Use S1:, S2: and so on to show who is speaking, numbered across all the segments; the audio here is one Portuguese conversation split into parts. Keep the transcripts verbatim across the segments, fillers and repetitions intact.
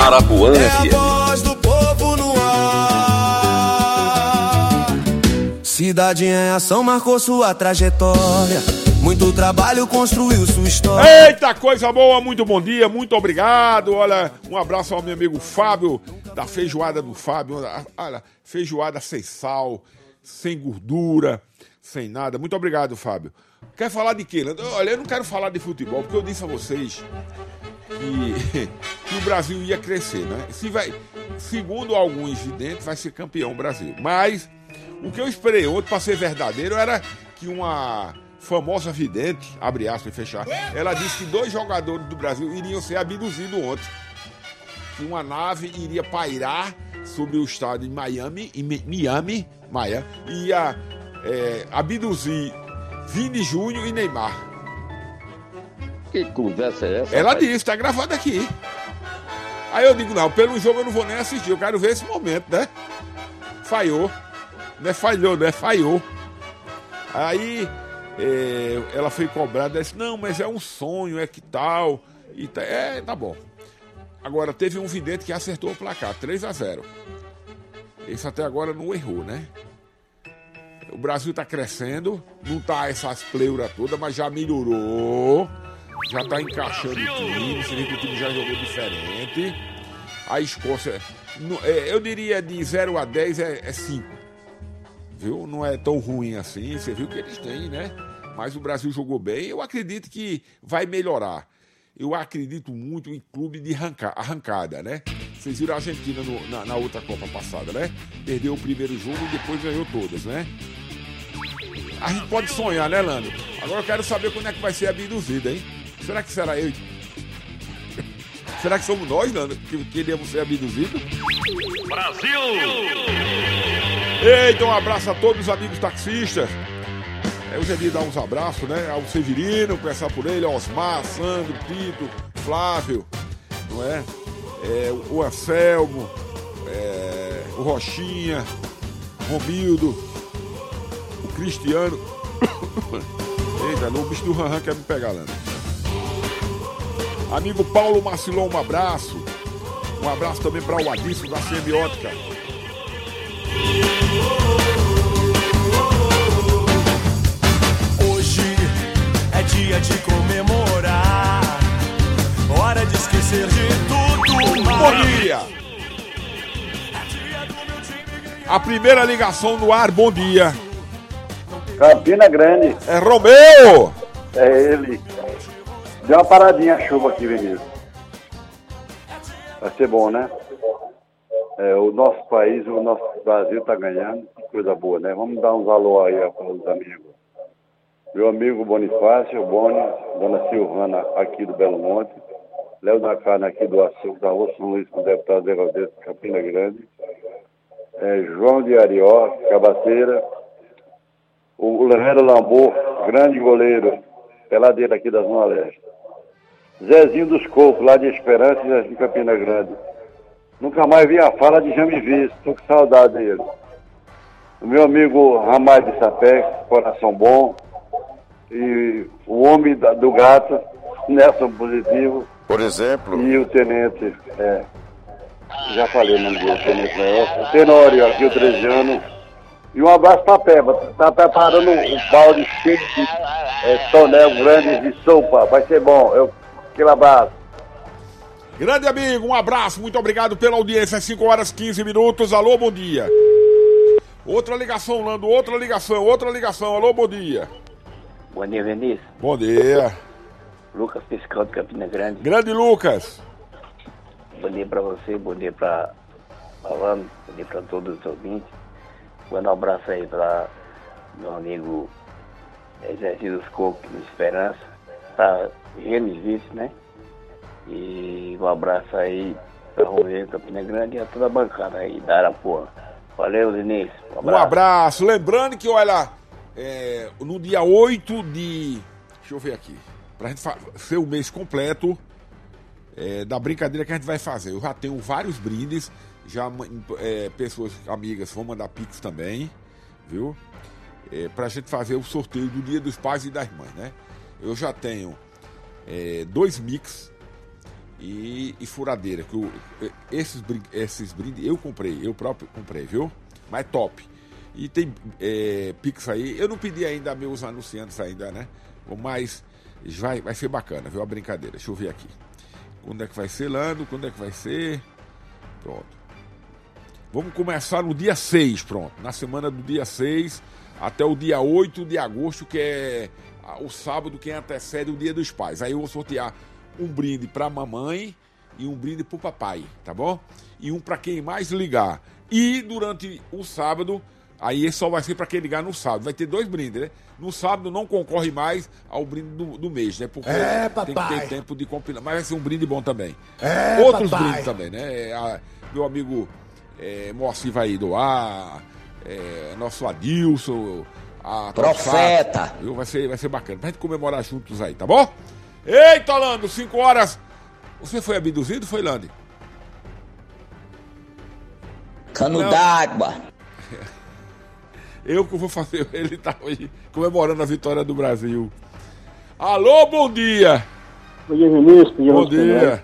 S1: Arapuã
S2: É
S1: F M.
S2: a voz do povo no ar. Cidade em Ação marcou sua trajetória. Muito trabalho construiu sua história.
S3: Eita, coisa boa, muito bom dia, muito obrigado. Olha, um abraço ao meu amigo Fábio, da feijoada do Fábio. Olha, feijoada sem sal, sem gordura, sem nada. Muito obrigado, Fábio. Quer falar de quê? Olha, eu não quero falar de futebol, porque eu disse a vocês que, que o Brasil ia crescer, né? Se vai, segundo alguns videntes, vai ser campeão o Brasil. Mas o que eu esperei ontem, para ser verdadeiro, era que uma famosa vidente, abre aspas e fechar, ela disse que dois jogadores do Brasil iriam ser abduzidos ontem. Que uma nave iria pairar sobre o estádio de Miami, em Miami, Miami, e ia é, abduzir Vini Júnior e Neymar.
S4: Que conversa é essa?
S3: Ela
S4: rapaz?
S3: disse, tá gravado aqui. Aí eu digo, não, pelo jogo eu não vou nem assistir, eu quero ver esse momento, né? Falhou. Não é falhou, não é falhou. Aí é, ela foi cobrada, ela disse, não, mas é um sonho, é que tal. E tá, é, tá bom. Agora, teve um vidente que acertou o placar, três a zero. Esse até agora não errou, né? O Brasil tá crescendo, não tá essas pleuras todas, mas já melhorou. Já tá encaixando o time, você vê que o time já jogou diferente. A Escócia, eu diria de zero a dez é cinco. Viu? Não é tão ruim assim, você viu que eles têm, né? Mas o Brasil jogou bem, eu acredito que vai melhorar. Eu acredito muito em clube de arranca, arrancada, né? Vocês viram a Argentina no, na, na outra Copa passada, né? Perdeu o primeiro jogo e depois ganhou todas, né? A gente pode sonhar, né, Lando? Agora eu quero saber quando é que vai ser abduzida, hein? Será que será eu? Será que somos nós, Lando, que queríamos ser abduzidos?
S5: Brasil!
S3: Eita, um abraço a todos os amigos taxistas. É, hoje é dia de dar uns abraços, né? Ao Severino, começar por ele, ao Osmar, Sandro, Tito, Flávio, não é? É o Anselmo, é, o Rochinha, Romildo, o Cristiano. Eita, o bicho do Ranran quer me pegar, Lando. Amigo Paulo Marcilon, um abraço. Um abraço também para o Adilson da Semiótica.
S2: Hoje é dia de comemorar. Hora de esquecer de tudo mais.
S3: Bom dia! A primeira ligação no ar, bom dia.
S6: Campina Grande.
S3: É Romeu!
S6: É ele. Deu uma paradinha a chuva aqui, Vinícius. Vai ser bom, né? É, o nosso país, o nosso Brasil tá ganhando. Coisa boa, né? Vamos dar uns alô aí para os amigos. Meu amigo Bonifácio, Boni, Dona Silvana aqui do Belo Monte, Léo da Carne aqui do Açúcar, da Rua São Luís, com o deputado Zé Valdez, Campina Grande, é, João de Arió, Cabaceira, o Lerreiro Lambor, grande goleiro, peladeiro aqui da Zona Leste. Zezinho dos Cocos, lá de Esperança e Zezinho Campina Grande. Nunca mais vi a fala de Jaime Visto, tô com saudade dele. O meu amigo Ramai de Sapé, coração bom. E o homem da, do gato, Nelson Positivo.
S4: Por exemplo.
S6: E o tenente, é, já falei o nome dele, o tenente Nelson. O Tenório, aqui o Trejano. E um abraço pra Peba, tá preparando um balde cheio de é, tonel grande de sopa, vai ser bom. Eu, aquele abraço.
S3: Grande amigo, um abraço, muito obrigado pela audiência, cinco horas e quinze minutos, alô, bom dia. Outra ligação, Lando, outra ligação, outra ligação, alô, bom dia.
S7: Bom dia, Vinícius.
S3: Bom dia.
S7: Lucas Fiscal de Campina Grande.
S3: Grande Lucas.
S7: Bom dia pra você, bom dia pra Alano, bom dia pra todos os ouvintes. Manda um abraço aí pra meu amigo Exército dos Cocos de Esperança, pra Gênesis Vice, né? E um abraço aí pra Romeu, Campina Grande e a toda a bancada aí da Arapuã. Valeu, Vinícius.
S3: Um abraço. Um abraço. Lembrando que, olha, é, no dia oito de... Deixa eu ver aqui. Pra gente ser o mês completo é, da brincadeira que a gente vai fazer. Eu já tenho vários brindes. Já é, pessoas, amigas, vão mandar pix também, viu? É, pra gente fazer o sorteio do Dia dos Pais e das Mães, né? Eu já tenho é, dois mix e, e furadeira. Que o, esses, esses brindes eu comprei, eu próprio comprei, viu? Mas top. E tem é, Pix aí. Eu não pedi ainda meus anunciantes ainda, né? Mas vai, vai ser bacana, viu? A brincadeira. Deixa eu ver aqui. Quando é que vai ser, Lando? Quando é que vai ser? Pronto. Vamos começar no dia seis, pronto. Na semana do dia seis até o dia oito de agosto, que é o sábado que antecede o Dia dos Pais. Aí eu vou sortear um brinde pra mamãe e um brinde pro papai, tá bom? E um pra quem mais ligar. E durante o sábado, aí só vai ser pra quem ligar no sábado. Vai ter dois brindes, né? No sábado não concorre mais ao brinde do, do mês, né? Porque
S1: é,
S3: tem que ter tempo de compilar. Mas vai ser um brinde bom também.
S1: É,
S3: Outros
S1: papai.
S3: brindes também, né? A, meu amigo é, Moacir vai doar, é, nosso Adilson, a
S1: Profeta.
S3: Tossata, viu? Vai ser, vai ser bacana. Pra gente comemorar juntos aí, tá bom? Eita, Lando, cinco horas. Você foi abduzido, foi, Lando?
S1: Cano d'água.
S3: Eu que vou fazer, ele tá hoje comemorando a vitória do Brasil. Alô, bom dia!
S5: Bom dia, Vinícius.
S3: Bom dia!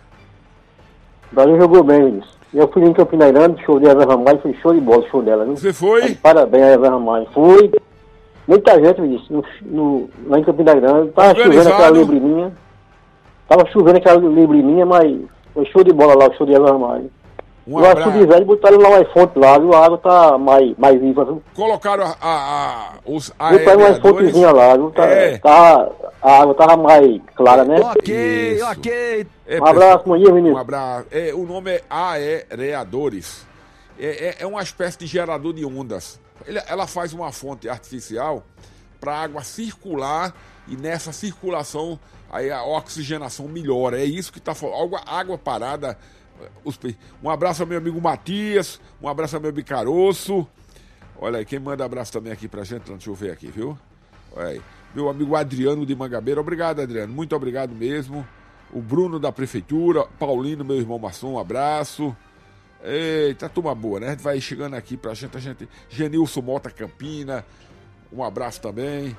S5: O Brasil jogou bem, Vinícius. Eu fui em Campina Grande, show de Eva Ramalho, foi show de bola o show dela, viu?
S3: Você foi?
S5: Mas, parabéns a Eva Ramalho. Fui. Muita gente, Vinícius, no, no, lá em Campina Grande. Tava
S3: Organizado.
S5: chovendo aquela librinha. Tava chovendo aquela librinha, mas foi show de bola lá, o show de Eva Ramalho.
S3: Um
S5: eu acho que de velho botaram lá uma fonte lá, viu? A água tá mais, mais viva, viu?
S3: Colocaram a, a, a, os
S5: Botaram uma fontezinha lá, viu? Tá,
S3: é.
S5: tá, a água tava mais clara, né?
S1: Ok,
S3: Isso.
S1: ok.
S3: É,
S5: Um abraço, bom dia, Vinícius.
S3: Um abraço. É, o nome é aereadores. É, é, é uma espécie de gerador de ondas. Ele, ela faz uma fonte artificial para a água circular e nessa circulação aí a oxigenação melhora. É isso que está falando. Água, água parada. Os, um abraço ao meu amigo Matias. Um abraço ao meu amigo Caroço. Olha aí, quem manda abraço também aqui pra gente. Deixa eu ver aqui, viu? Olha aí. Meu amigo Adriano de Mangabeira. Obrigado, Adriano. Muito obrigado mesmo. O Bruno da Prefeitura. Paulino, meu irmão Maçom. Um abraço. Eita, turma boa, né? A gente vai chegando aqui pra gente. A gente Genilson Mota Campina. Um abraço também.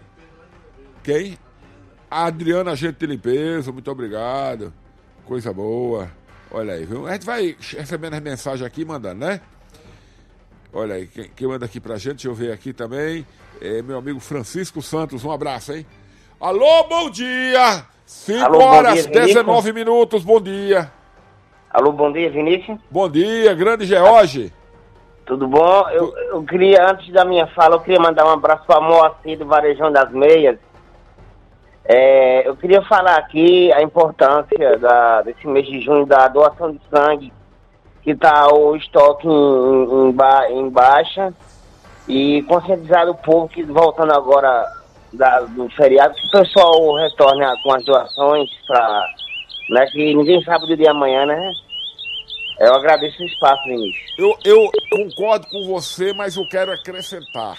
S3: Quem? A Adriana, agente de limpeza. Muito obrigado. Coisa boa. Olha aí, viu? A gente vai recebendo as mensagens aqui, mandando, né? Olha aí, quem, quem manda aqui pra gente, deixa eu ver aqui também. É meu amigo Francisco Santos, um abraço, hein? Alô, bom dia! cinco horas, dezenove minutos, bom dia.
S8: Alô, bom dia, Vinícius.
S3: Bom dia, grande George.
S8: Tudo bom? Eu, eu queria, antes da minha fala, eu queria mandar um abraço para Moacir do Varejão das Meias. É, eu queria falar aqui a importância da, desse mês de junho da doação de sangue, que está o estoque em, em, ba, em baixa, e conscientizar o povo que, voltando agora da, do feriado, que o pessoal retorne com as doações, pra, né, que ninguém sabe do dia amanhã, né? Eu agradeço o espaço, Vinícius.
S3: Eu, eu concordo com você, mas eu quero acrescentar.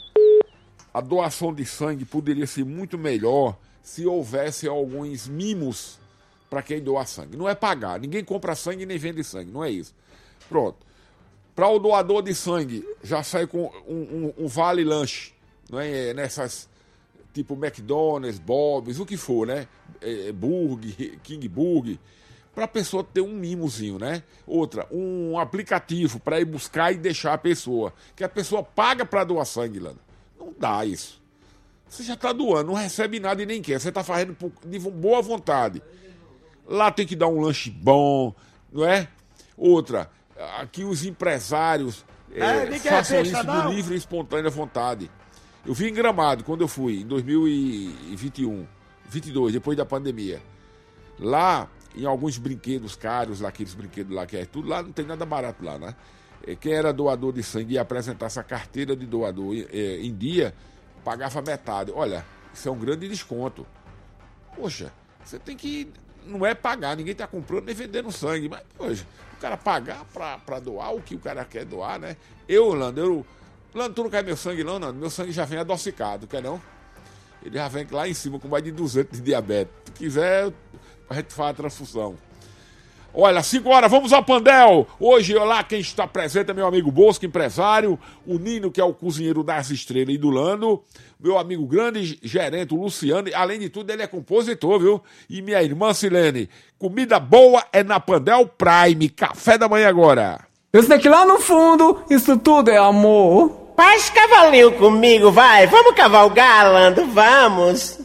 S3: A doação de sangue poderia ser muito melhor se houvesse alguns mimos para quem doa sangue. Não é pagar, ninguém compra sangue nem vende sangue, não é isso. Pronto. Para o doador de sangue, já sai com um, um, um vale lanche, não é? Nessas, tipo McDonald's, Bob's, o que for, né? É, Burger, King Burger, para a pessoa ter um mimozinho, né? Outra, um aplicativo para ir buscar e deixar a pessoa, que a pessoa paga para doar sangue, Lana. Não dá isso. Você já está doando, não recebe nada e nem quer. Você está fazendo de boa vontade. Lá tem que dar um lanche bom, não é? Outra, aqui os empresários é, é, façam isso de livre e espontânea vontade. Eu vi em Gramado, quando eu fui, em dois mil e vinte e um, vinte e dois, depois da pandemia. Lá, em alguns brinquedos caros, lá, aqueles brinquedos lá que é tudo, lá não tem nada barato lá, né? Quem era doador de sangue e apresentar essa carteira de doador é, em dia, pagava metade. Olha, isso é um grande desconto. Poxa, você tem que... Não é pagar, ninguém está comprando nem vendendo sangue. Mas, poxa, o cara pagar para doar o que o cara quer doar, né? Eu, Lando, eu... Lando, tu não quer meu sangue não, Lando? Meu sangue já vem adocicado, quer não? Ele já vem lá em cima com mais de duzentos de diabetes. Se tu quiser, a gente faz a transfusão. Olha, cinco horas, vamos ao Pandel. Hoje, olá, quem está presente é meu amigo Bosco, empresário, o Nino, que é o cozinheiro das estrelas e do Lando, meu amigo grande gerente, o Luciano, além de tudo, ele é compositor, viu? E minha irmã Silene, comida boa é na Pandel Prime, café da manhã agora.
S9: Eu sei que lá no fundo, isso tudo é amor.
S10: Faz cavalinho comigo, vai, vamos cavalgar, Lando, vamos.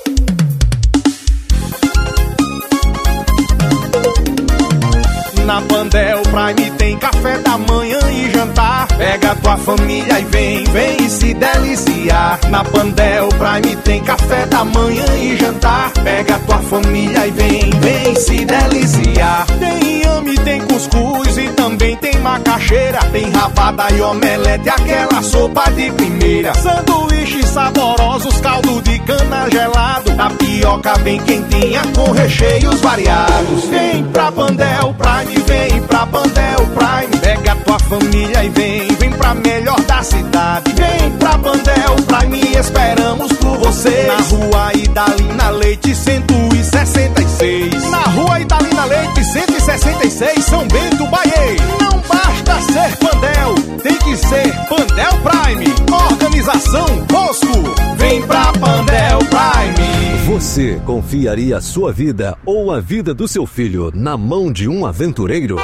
S11: Na Pandel Prime tem café da manhã e jantar. Pega tua família e vem, vem se deliciar. Na Pandel Prime tem café da manhã e jantar. Pega tua família e vem, vem se deliciar. Tem inhame, tem cuscuz e também tem macaxeira. Tem rabada e omelete, aquela sopa de primeira. Sanduíches saborosos, caldo de cana gelado. Tapioca bem quentinha com recheios variados. Vem pra Pandel Prime, vem pra Pandel Prime. Pega tua família e vem, vem pra melhor da cidade. Vem pra Pandel Prime, esperamos por você. Na rua Idalina Leite cento e sessenta e seis. Na rua Idalina Leite cento e sessenta e seis, São Bento, Bahia. Não basta ser Pandel, tem que ser Pandel Prime. Organização Bosco, vem pra Pandel Prime.
S12: Você confiaria a sua vida ou a vida do seu filho na mão de um aventureiro?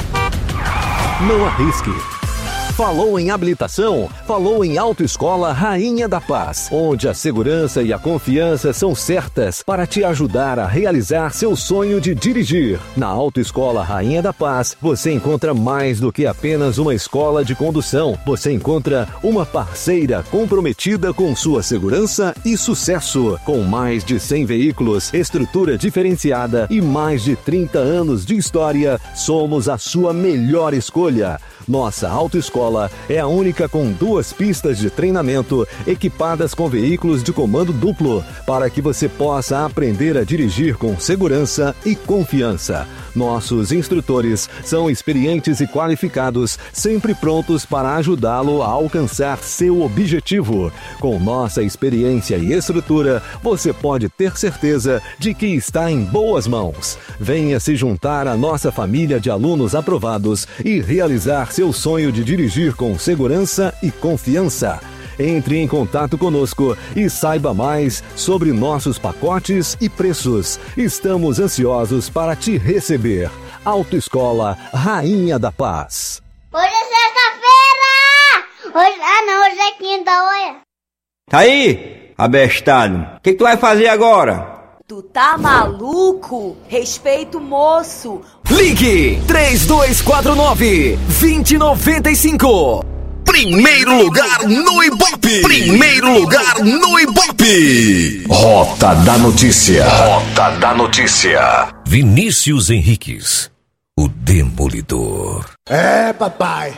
S12: Não arrisque. Falou em habilitação? Falou em Autoescola Rainha da Paz, onde a segurança e a confiança são certas para te ajudar a realizar seu sonho de dirigir. Na Autoescola Rainha da Paz, você encontra mais do que apenas uma escola de condução. Você encontra uma parceira comprometida com sua segurança e sucesso. Com mais de cem veículos, estrutura diferenciada e mais de trinta anos de história, somos a sua melhor escolha. Nossa autoescola é a única com duas pistas de treinamento equipadas com veículos de comando duplo, para que você possa aprender a dirigir com segurança e confiança. Nossos instrutores são experientes e qualificados, sempre prontos para ajudá-lo a alcançar seu objetivo. Com nossa experiência e estrutura, você pode ter certeza de que está em boas mãos. Venha se juntar à nossa família de alunos aprovados e realizar seu sonho de dirigir com segurança e confiança. Entre em contato conosco e saiba mais sobre nossos pacotes e preços. Estamos ansiosos para te receber. Autoescola Rainha da Paz.
S13: Hoje é sexta-feira! Hoje... Ah, não, hoje é quinta, olha.
S14: Tá aí, abestado. O que, que tu vai fazer agora?
S15: Tu tá maluco? Respeita o moço.
S16: Ligue três dois quatro nove, dois zero nove cinco. Primeiro lugar no Ibope. Primeiro lugar no Ibope. Rota da Notícia. Rota da Notícia. Vinícius Henriques, o Demolidor.
S3: É, papai.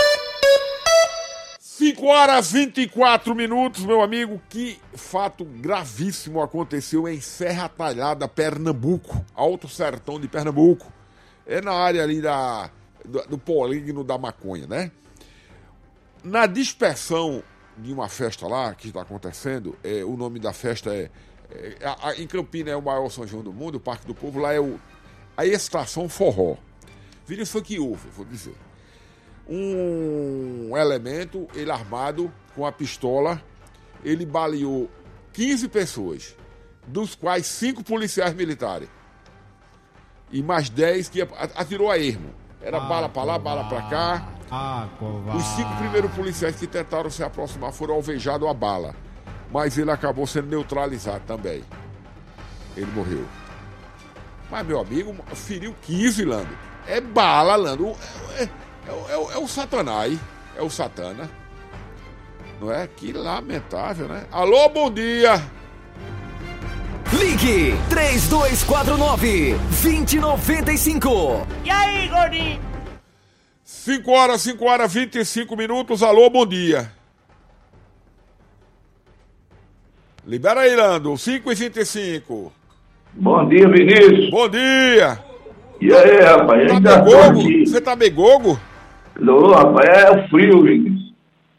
S3: cinco horas e vinte e quatro minutos, meu amigo. Que fato gravíssimo aconteceu em Serra Talhada, Pernambuco. Alto Sertão de Pernambuco. É na área ali da, do, do polígono da maconha, né? Na dispersão de uma festa lá, que está acontecendo, é, o nome da festa é, é a, a, em Campina é o maior São João do mundo, o Parque do Povo, lá é o, a Estação Forró. Vira isso foi que houve, vou dizer. Um elemento, ele armado com a pistola, ele baleou quinze pessoas, dos quais cinco policiais militares. E mais dez que atirou a ermo. Era ah, bala pra lá, bala pra cá. Ah, Os cinco primeiros policiais que tentaram se aproximar foram alvejados a bala. Mas ele acabou sendo neutralizado também. Ele morreu. Mas, meu amigo, feriu quinze, Lando. É bala, Lando. É, é, é, é, é o Satanás. É o Satana. Não é? Que lamentável, né? Alô, bom dia!
S16: Ligue três dois quatro nove, dois zero nove cinco.
S10: E aí, gordinho?
S3: cinco horas, cinco horas, vinte e cinco minutos. Alô, bom dia. Libera aí, Lando. cinco e vinte e cinco.
S17: Bom dia, Vinícius.
S3: Bom dia.
S17: E aí, rapaz?
S3: Tá
S17: ainda
S3: begogo? Você tá begogo?
S17: Não, rapaz, é o frio, Vinícius.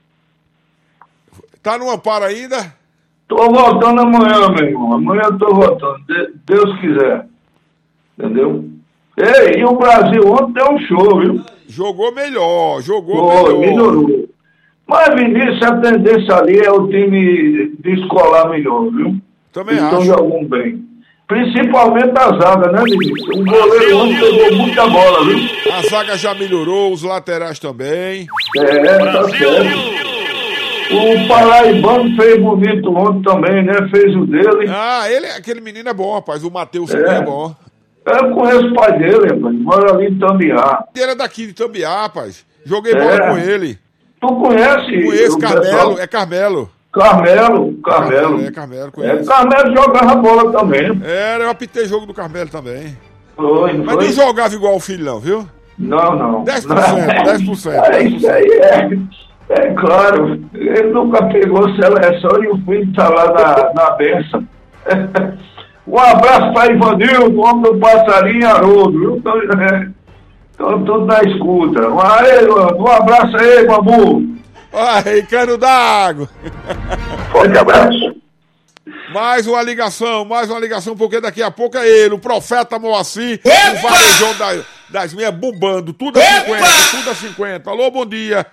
S3: Tá no amparo ainda?
S17: Tô voltando amanhã, meu irmão. Amanhã eu tô voltando. De- Deus quiser. Entendeu? Ei, e o Brasil ontem deu um show, viu?
S3: Jogou melhor, jogou
S17: Foi,
S3: melhor.
S17: melhorou. Mas, Vinícius, a tendência ali é o time descolar melhor, viu?
S3: Também
S17: Eles
S3: acho.
S17: estão jogando bem. Principalmente a zaga, né, Vinícius? O goleiro ontem pegou muita bola, viu?
S3: A zaga já melhorou, os laterais também.
S17: É, tá certo. O Paraibano fez bonito ontem também, né? Fez o dele.
S3: Ah, ele, aquele menino é bom, rapaz. O Matheus
S17: É.
S3: é bom.
S17: Eu conheço o pai dele, rapaz. Mora ali em Tambiá.
S3: Ele era daqui de Tambiá, rapaz. Joguei
S17: É.
S3: bola com ele.
S17: Tu conhece?
S3: Conheço
S17: o
S3: Carmelo,
S17: pessoal?
S3: é Carmelo.
S17: Carmelo, Carmelo.
S3: É, Carmelo,
S17: É,
S3: conheço.
S17: Carmelo jogava bola também.
S3: Era, eu apitei jogo do Carmelo também.
S17: Foi, não
S3: Mas
S17: foi?
S3: não jogava igual o filho, não, viu?
S17: Não, não.
S3: dez por cento, dez por cento.
S17: É, isso aí é, é claro. Ele nunca pegou seleção e o filho tá lá na, na benção. Um abraço para Ivanildo, homem do passarinho Haroldo, viu? Então, é, Estão tudo na escuta. Um, aí, um abraço aí, Babu.
S3: Ai, cano d'água.
S17: Forte abraço.
S3: Mais uma ligação, mais uma ligação, porque daqui a pouco é ele, o profeta Moacir, o varejão da, das minhas bombando, tudo a cinquenta, tudo a cinquenta. Alô, bom dia.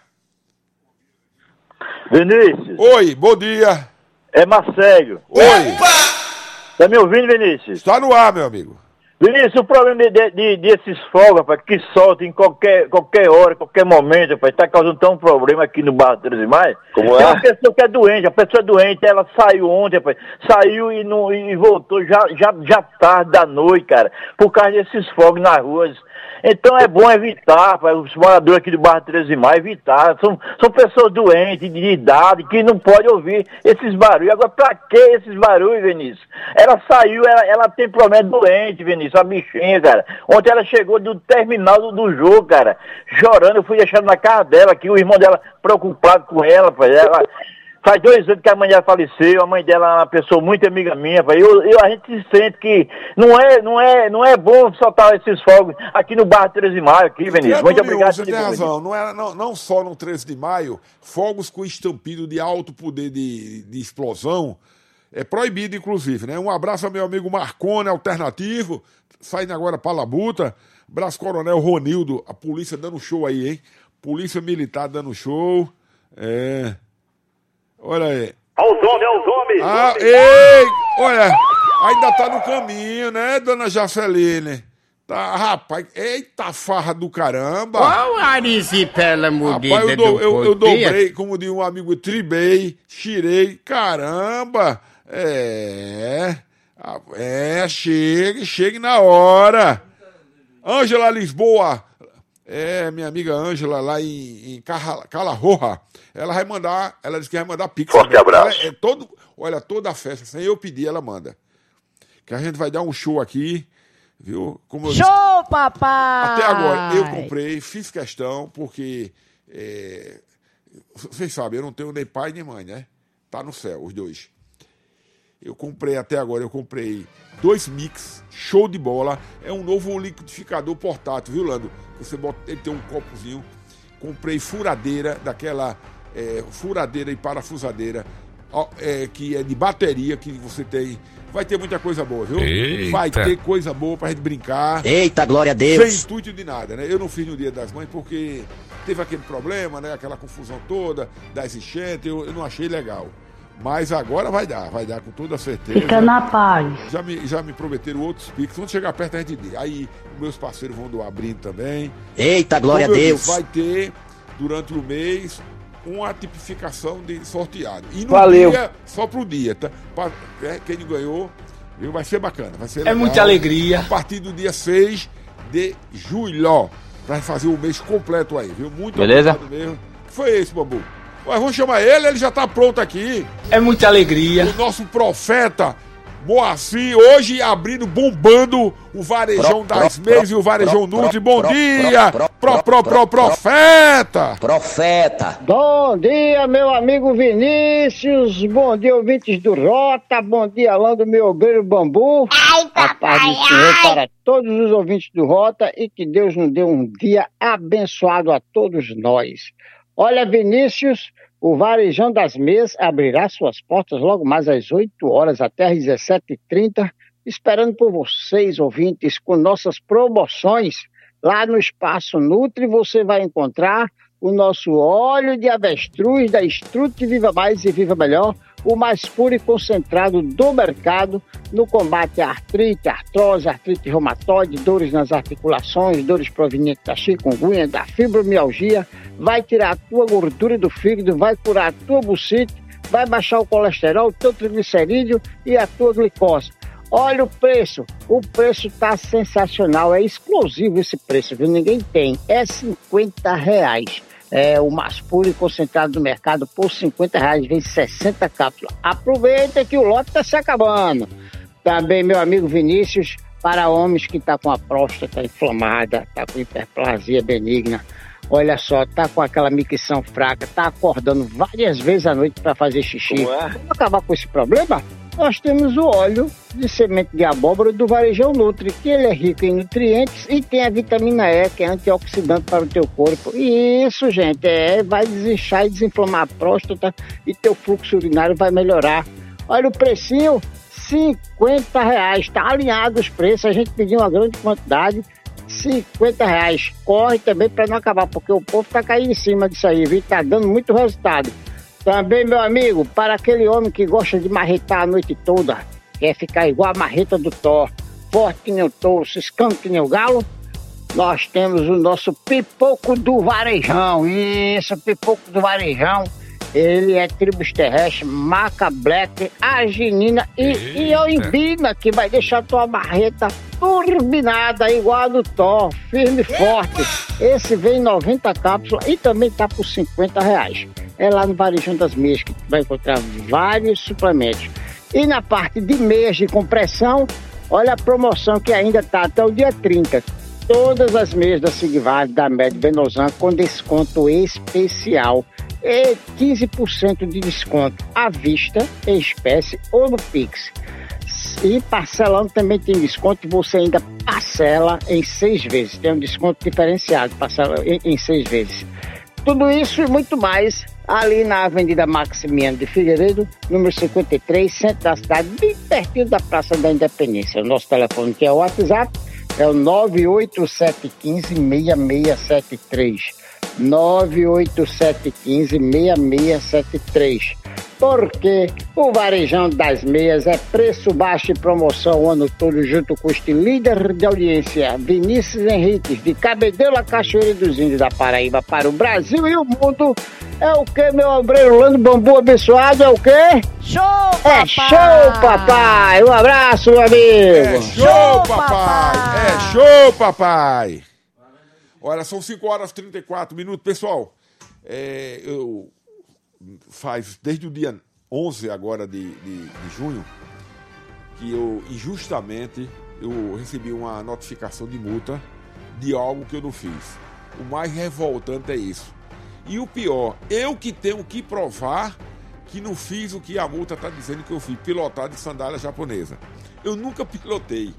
S18: Vinícius.
S3: Oi, bom dia.
S18: É Marcelo.
S3: Oi.
S18: Tá me ouvindo, Vinícius?
S3: Está no ar, meu amigo.
S18: Vinícius, o problema de, de, desses fogos, rapaz, que soltam em qualquer, qualquer hora, qualquer momento, rapaz, tá causando tão problema aqui no bairro treze de Maio.
S4: Como
S18: Tem
S4: é?
S18: uma pessoa que é doente, a pessoa é doente, ela saiu ontem, rapaz, saiu e, não, e voltou já, já, já tarde da noite, cara, por causa desses fogos nas ruas. Então é bom evitar, rapaz, os moradores aqui do bairro treze de Maio, evitar. São, são pessoas doentes, de idade, que não podem ouvir esses barulhos. Agora, pra que esses barulhos, Vinícius? Ela saiu, ela, ela tem problema doente, Vinícius, a bichinha, cara. Ontem ela chegou do terminal do, do jogo, cara, chorando. Eu fui deixando na casa dela aqui, o irmão dela preocupado com ela, rapaz. Ela... Faz dois anos que a mãe dela faleceu, a mãe dela é uma pessoa muito amiga minha, pai. Eu, eu, a gente sente que não é, não, é, não é bom soltar esses fogos aqui no bairro treze de Maio, aqui, Vinícius.
S3: É,
S18: Muito
S3: Bruno,
S18: obrigado.
S3: você tem razão, não, é, não, não só no treze de maio, fogos com estampido de alto poder de, de explosão, é proibido, inclusive, né? Um abraço ao meu amigo Marcone, alternativo, saindo agora para Labuta. Abraço, Coronel Ronildo, a polícia dando show aí, hein? Polícia Militar dando show, é... Olha aí.
S18: Olha os homens, olha os homens.
S3: Ah, ei, olha, ainda tá no caminho, né, dona Jaceline? Tá, rapaz, eita farra do caramba.
S19: Qual a arisipela mudida
S3: Rapaz, eu, do,
S19: do
S3: eu, eu
S19: poder?
S3: dobrei, como diz um amigo, tribei, tirei, caramba. É, é, chegue, chegue na hora. Ângela Lisboa. É, minha amiga Ângela, lá em, em Calarroja, ela vai mandar, ela disse que vai mandar pix.
S4: Forte abraço.
S3: Ela é todo, olha, toda a festa, sem eu pedir, ela manda. Que a gente vai dar um show aqui, viu? Como eu
S20: Show,
S3: disse,
S20: papai!
S3: até agora, eu comprei, fiz questão, porque, é, vocês sabem, eu não tenho nem pai nem mãe, né? Tá no céu, os dois. Eu comprei até agora, eu comprei dois mix, show de bola. É um novo liquidificador portátil, viu, Lando? Você bota, ele tem um copozinho. Comprei furadeira, daquela é, furadeira e parafusadeira, ó, é, que é de bateria, que você tem. Vai ter muita coisa boa, viu?
S16: Eita.
S3: Vai ter coisa boa pra gente brincar.
S1: Eita, glória a Deus.
S3: Sem intuito de nada, né? Eu não fiz no Dia das Mães porque teve aquele problema, né? Aquela confusão toda das enchentes, eu, eu não achei legal. Mas agora vai dar, vai dar com toda certeza.
S20: Fica na paz.
S3: Já me, já me prometeram outros piques. Quando chegar perto a gente diz. Aí meus parceiros vão doar brinde também.
S1: Eita, glória
S3: Como
S1: a
S3: eu
S1: Deus.
S3: disse, vai ter, durante o mês, uma tipificação de sorteado. E no
S19: Valeu.
S3: dia, só pro dia, tá? Pra, é, quem não ganhou, viu? Vai ser bacana, vai ser
S19: É
S3: legal.
S19: muita alegria.
S3: A partir do dia seis de julho, pra fazer o mês completo aí, viu? Muito
S19: Beleza?
S3: obrigado mesmo. O que foi esse, Babu? Ué, vamos chamar ele, ele já tá pronto aqui.
S19: É muita alegria.
S3: O nosso profeta Moacir, hoje abrindo, bombando o varejão
S1: Pro,
S3: das
S1: pro,
S3: meias
S1: pro,
S3: e o varejão
S1: pro,
S3: Nutri.
S1: pro,
S3: Bom
S1: pro,
S3: dia!
S1: pro,
S3: Pro,
S1: pro,
S3: pro, pro,
S1: pro,
S3: profeta!
S1: Profeta.
S21: Bom dia, meu amigo Vinícius. Bom dia, ouvintes do Rota. Bom dia, Lando, meu obreiro Bambu. A paz do Senhor para todos os ouvintes do Rota e que Deus nos dê um dia abençoado a todos nós. Olha, Vinícius, o Varejão das Meias abrirá suas portas logo mais às oito horas até às dezessete e trinta. esperando por vocês, ouvintes, com nossas promoções. Lá no Espaço Nutri você vai encontrar o nosso óleo de avestruz da Strut Viva Mais e Viva Melhor, o mais puro e concentrado do mercado no combate à artrite, artrose, artrite reumatoide, dores nas articulações, dores provenientes da chikungunya, da fibromialgia, vai tirar a tua gordura do fígado, vai curar a tua bucite, vai baixar o colesterol, o teu triglicerídeo e a tua glicose. Olha o preço, o preço tá sensacional, é exclusivo esse preço, viu? Ninguém tem, é cinquenta reais. É o mais puro e concentrado do mercado por cinquenta reais, vem sessenta cápsulas. Aproveita que o lote está se acabando. Também, meu amigo Vinícius, para homens que estão tá com a próstata inflamada, está com hiperplasia benigna, olha só, está com aquela micção fraca, está acordando várias vezes à noite para fazer xixi. Vamos acabar com esse problema? Nós temos o óleo de semente de abóbora do Varejão Nutri, que ele é rico em nutrientes e tem a vitamina E, que é antioxidante para o teu corpo. E isso, gente, é, vai desinchar e desinflamar a próstata e teu fluxo urinário vai melhorar. Olha o precinho, cinquenta reais, está alinhado os preços, a gente pediu uma grande quantidade, cinquenta reais. Corre também para não acabar, porque o povo está caindo em cima disso aí, viu? Está dando muito resultado. Também, meu amigo, para aquele homem que gosta de marretar a noite toda, quer ficar igual a marreta do Thor, forte que nem o touro, ciscando que nem o galo, nós temos o nosso pipoco do Varejão. Isso, pipoco do Varejão, ele é tribos terrestre, maca black, arginina e ioimbina, que vai deixar a tua marreta turbinada, igual a do Thor, firme e forte. Esse vem noventa cápsulas e também tá por cinquenta reais. É lá no Varejão das Meias que vai encontrar vários suplementos. E na parte de meias de compressão, olha a promoção que ainda está até o dia trinta. Todas as meias da Sigvard, da Med Venosan, com desconto especial. E quinze por cento de desconto à vista, em espécie ou no Pix. E parcelando também tem desconto, você ainda parcela em seis vezes. Tem um desconto diferenciado, parcela em, em seis vezes. Tudo isso e muito mais ali na Avenida Maximiano de Figueiredo, número cinquenta e três, centro da cidade, bem pertinho da Praça da Independência. O nosso telefone, que é o WhatsApp, é o nove oito sete um cinco, seis seis sete três. nove oito sete um cinco, seis seis sete três. Porque o Varejão das Meias é preço baixo e promoção o ano todo, junto com este líder de audiência, Vinícius Henrique, de Cabedelo a Cachoeira dos Índios da Paraíba, para o Brasil e o mundo. É o que, meu obreiro Lando Bambu abençoado? É o quê?
S15: Show, papai!
S21: É show, papai! Um abraço, meu amigo!
S3: É show, papai! É show, papai! Olha, são cinco horas e trinta e quatro minutos. Pessoal, é, eu faz desde o dia onze agora de, de, de junho que eu, injustamente, eu recebi uma notificação de multa de algo que eu não fiz. O mais revoltante é isso. E o pior, eu que tenho que provar que não fiz o que a multa está dizendo que eu fiz, pilotar de sandália japonesa. Eu nunca pilotei,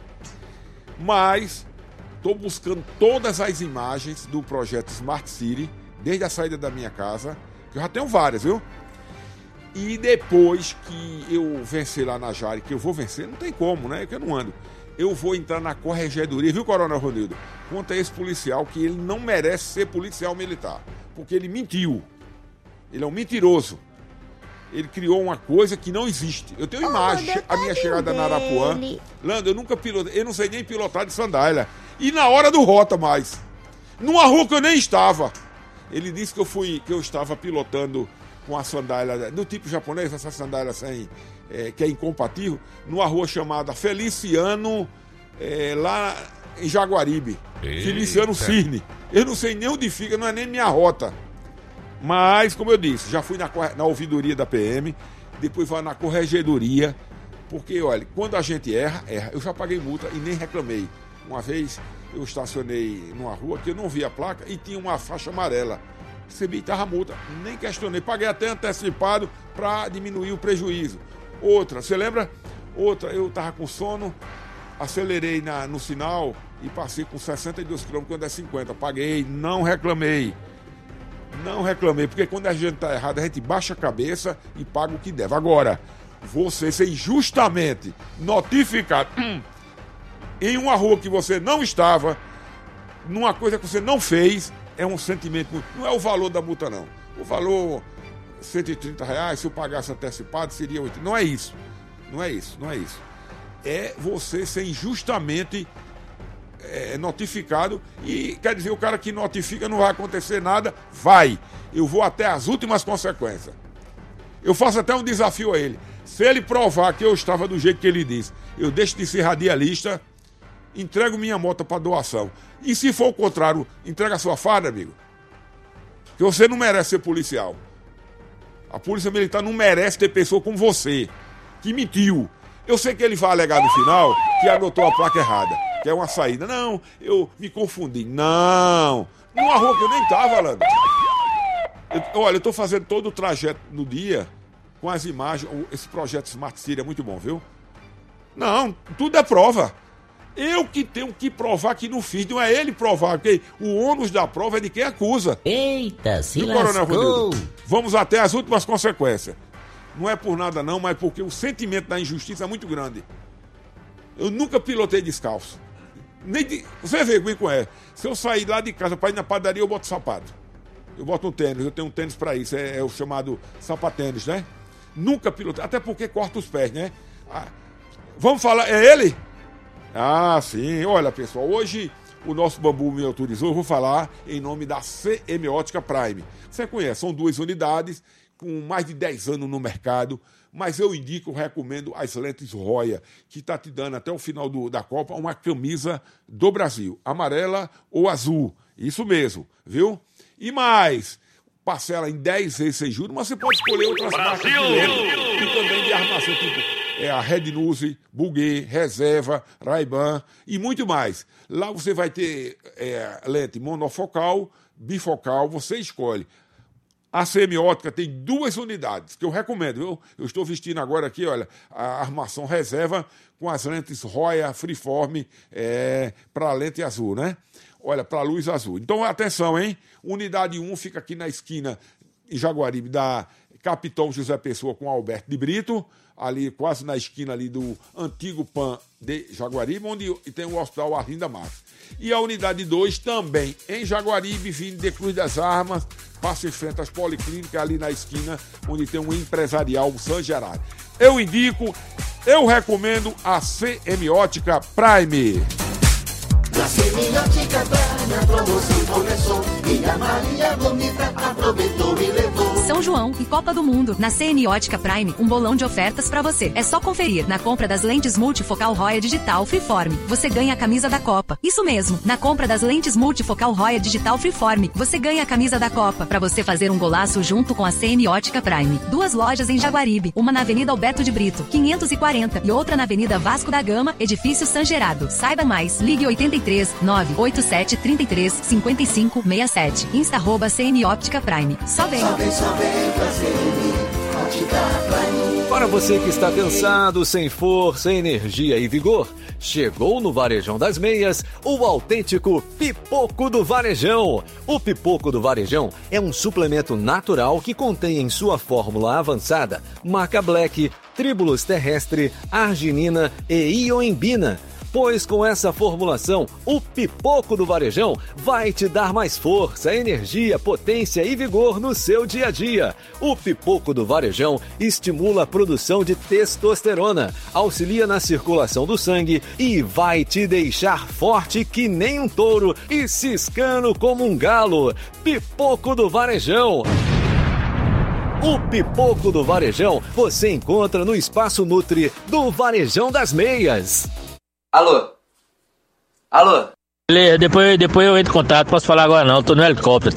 S3: mas estou buscando todas as imagens do projeto Smart City, desde a saída da minha casa, que eu já tenho várias, viu? E depois que eu vencer lá na Jari, que eu vou vencer, não tem como, né? Que eu não ando. Eu vou entrar na corregedoria, viu, Coronel Ronildo? Contra esse policial que ele não merece ser policial militar, porque ele mentiu. Ele é um mentiroso. Ele criou uma coisa que não existe. Eu tenho oh, imagem, a minha chegada na Arapuã. Lando, eu nunca pilotei, eu não sei nem pilotar de sandália. E na hora do rota mais. Numa rua que eu nem estava. Ele disse que eu fui, que eu estava pilotando com a sandália do tipo japonês, essa sandália sem, é, que é incompatível, numa rua chamada Feliciano, é, lá em Jaguaribe. Eita. Feliciano Cirne. Eu não sei nem onde fica, não é nem minha rota. Mas, como eu disse, já fui na, na ouvidoria da P M, depois vai na corregedoria, porque, olha, quando a gente erra, erra. Eu já paguei multa e nem reclamei. Uma vez eu estacionei numa rua que eu não vi a placa e tinha uma faixa amarela. Recebi, estava multa, nem questionei. Paguei até antecipado para diminuir o prejuízo. Outra, você lembra? Outra, eu estava com sono, acelerei na, no sinal e passei com sessenta e dois quilômetros quando é cinquenta. Paguei, não reclamei. Não reclamei, porque quando a gente está errado, a gente baixa a cabeça e paga o que deve. Agora, você ser injustamente notificado em uma rua que você não estava, numa coisa que você não fez, é um sentimento, não é o valor da multa não. O valor, cento e trinta reais, se eu pagasse antecipado, seria oito. Não é isso, não é isso, não é isso. É você ser injustamente é, notificado e quer dizer, o cara que notifica não vai acontecer nada, vai. Eu vou até as últimas consequências. Eu faço até um desafio a ele. Se ele provar que eu estava do jeito que ele disse, eu deixo de ser radialista, entrego minha moto para doação. E se for o contrário, entrega a sua farda, amigo. Que você não merece ser policial. A polícia militar não merece ter pessoa como você, que mentiu. Eu sei que ele vai alegar no final que anotou a placa errada, que é uma saída. Não, eu me confundi. Não, numa rua que eu nem estava, Alan. Eu, olha, eu estou fazendo todo o trajeto no dia com as imagens. Esse projeto Smart City é muito bom, viu? Não, tudo é prova. Eu que tenho que provar que não fiz, não é ele provar, porque o ônus da prova é de quem acusa.
S20: Eita, se
S3: e o Coronel
S20: lascou.
S3: Rodrigo, vamos até as últimas consequências. Não é por nada não, mas porque o sentimento da injustiça é muito grande. Eu nunca pilotei descalço. Nem de... Você vê como é. Se eu sair lá de casa para ir na padaria, eu boto sapato. Eu boto um tênis, eu tenho um tênis para isso, é, é o chamado sapatênis, né? Nunca pilotei, até porque corta os pés, né? Ah, vamos falar, é ele? Ah, sim. Olha, pessoal, hoje o nosso Bambu me autorizou, eu vou falar em nome da Semiótica Prime. Você conhece, são duas unidades com mais de dez anos no mercado, mas eu indico, recomendo as lentes Roya, que está te dando até o final do, da Copa uma camisa do Brasil, amarela ou azul. Isso mesmo, viu? E mais, parcela em dez vezes sem juros, mas você pode escolher outras marcas de lente e também de armação, tipo é a Red Nuse, Bugatti, Reserva, Ray-Ban e muito mais. Lá você vai ter é, lente monofocal, bifocal, você escolhe. A Semiótica tem duas unidades, que eu recomendo. Eu, eu estou vestindo agora aqui, olha, a armação Reserva com as lentes Roya Freeform é, para lente azul, né? Olha, para luz azul. Então, atenção, hein? Unidade um fica aqui na esquina, em Jaguaribe, da Capitão José Pessoa com Alberto de Brito, ali quase na esquina ali do antigo P A N de Jaguaribe, onde tem o Hospital Arlinda Marques. E a unidade dois também em Jaguaribe, vindo de Cruz das Armas, passa em frente às policlínicas, ali na esquina, onde tem um empresarial San Gerardo. Eu indico, eu recomendo a Semiótica Prime.
S2: La Semiótica Prime, a promoção começou e a Maria Bonita aproveitou e levou.
S22: São João e Copa do Mundo. Na Semiótica Prime, um bolão de ofertas pra você. É só conferir. Na compra das lentes multifocal Roya Digital Freeform, você ganha a camisa da Copa. Isso mesmo. Na compra das lentes multifocal Roya Digital Freeform, você ganha a camisa da Copa pra você fazer um golaço junto com a Semiótica Prime. Duas lojas em Jaguaribe, uma na Avenida Alberto de Brito, quinhentos e quarenta, e outra na Avenida Vasco da Gama, Edifício San Gerardo. Saiba mais. Ligue oitenta e três, nove oito sete, trinta e três, cinquenta e cinco, sessenta e sete. Insta arroba Semiótica Prime. Só vem.
S2: Só vem, só vem pra Semiótica Prime.
S12: Para você que está cansado, sem força, energia e vigor, chegou no Varejão das Meias o autêntico Pipoco do Varejão. O Pipoco do Varejão é um suplemento natural que contém em sua fórmula avançada maca black, tribulus terrestre, arginina e ioimbina. Pois com essa formulação, o Pipoco do Varejão vai te dar mais força, energia, potência e vigor no seu dia a dia. O Pipoco do Varejão estimula a produção de testosterona, auxilia na circulação do sangue e vai te deixar forte que nem um touro e ciscando como um galo. Pipoco do Varejão. O Pipoco do Varejão você encontra no Espaço Nutri do Varejão das Meias.
S23: Alô? Alô?
S24: Beleza, depois, depois eu entro em contato, posso falar agora não, tô no helicóptero.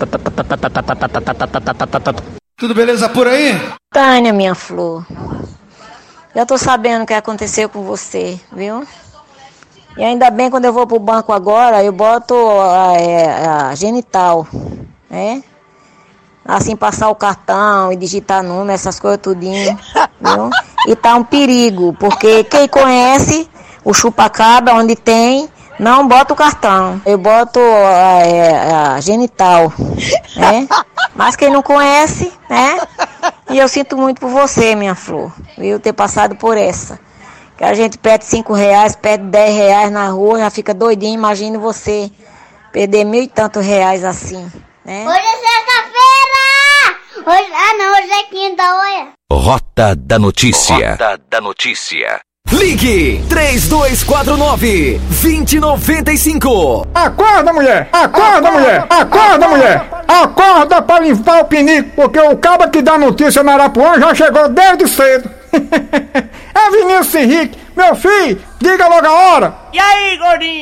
S25: Tudo beleza por aí?
S26: Tânia, minha flor, já tô sabendo o que aconteceu com você, viu? E ainda bem, quando eu vou pro banco agora, eu boto a, a, a genital, né? Assim, passar o cartão e digitar número, essas coisas tudinho, viu? E tá um perigo, porque quem conhece o chupa-cabra, onde tem, Não boto o cartão, eu boto a, a, a genital, né? Mas quem não conhece, né? E eu sinto muito por você, minha flor, viu? Ter passado por essa. Que a gente pede cinco reais, pede dez reais na rua, já fica doidinho. Imagine você perder mil e tantos reais assim, né?
S13: Hoje é sexta-feira! Hoje, ah não, hoje é quinta, olha.
S16: Rota da Notícia.
S12: Rota da Notícia.
S16: Ligue três dois quatro nove, dois zero nove cinco.
S11: Acorda, mulher! Acorda, mulher! Acorda, mulher! Acorda pra limpar o pinico, porque o cabo que dá notícia na Arapuã já chegou desde cedo. É Vinícius Henrique, meu filho, diga logo a hora.
S10: E aí, gordinho?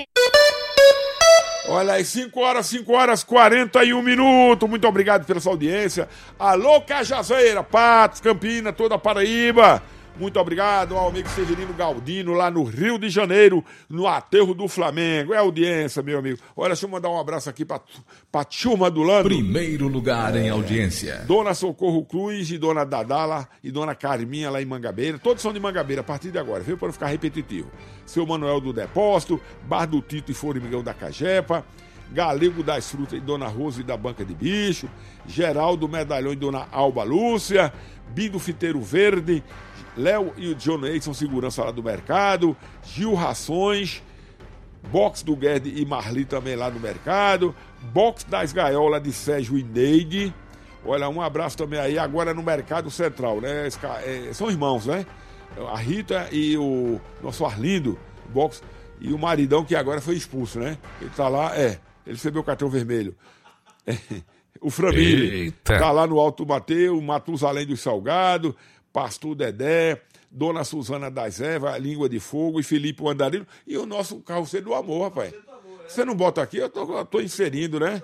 S3: Olha aí, cinco horas, cinco horas, quarenta e um minutos. Muito obrigado pela sua audiência. Alô, Cajazeira, Patos, Campina, toda a Paraíba. Muito obrigado ao amigo Severino Galdino, lá no Rio de Janeiro, no aterro do Flamengo. É audiência, meu amigo. Olha, deixa eu mandar um abraço aqui pra, pra turma do Lando.
S12: Primeiro lugar em audiência.
S3: Dona Socorro Cruz e Dona Dadala e Dona Carminha lá em Mangabeira. Todos são de Mangabeira a partir de agora, viu? Para não ficar repetitivo. Seu Manuel do Depósito, Bar do Tito e Formigão da Cajepa, Galego das Frutas e Dona Rosa e da Banca de Bicho, Geraldo Medalhão e Dona Alba Lúcia, Bindo Fiteiro Verde, Léo e o John Ney são segurança lá do mercado, Gil Rações, Box do Guedes e Marli também lá no mercado, Box das Gaiolas de Sérgio e Neide. Olha, um abraço também aí, agora no Mercado Central, né? É, são irmãos, né? A Rita e o nosso Arlindo, Box, e o maridão que agora foi expulso, né? Ele tá lá, é, ele recebeu o cartão vermelho. É, o Framile tá lá no Alto Bateu, o Matusalém dos Salgados, Pastor Dedé, Dona Suzana das Evas, Língua de Fogo e Felipe Andarino. E o nosso carroceiro do amor, rapaz. Você não bota aqui? Eu tô, eu tô inserindo, né?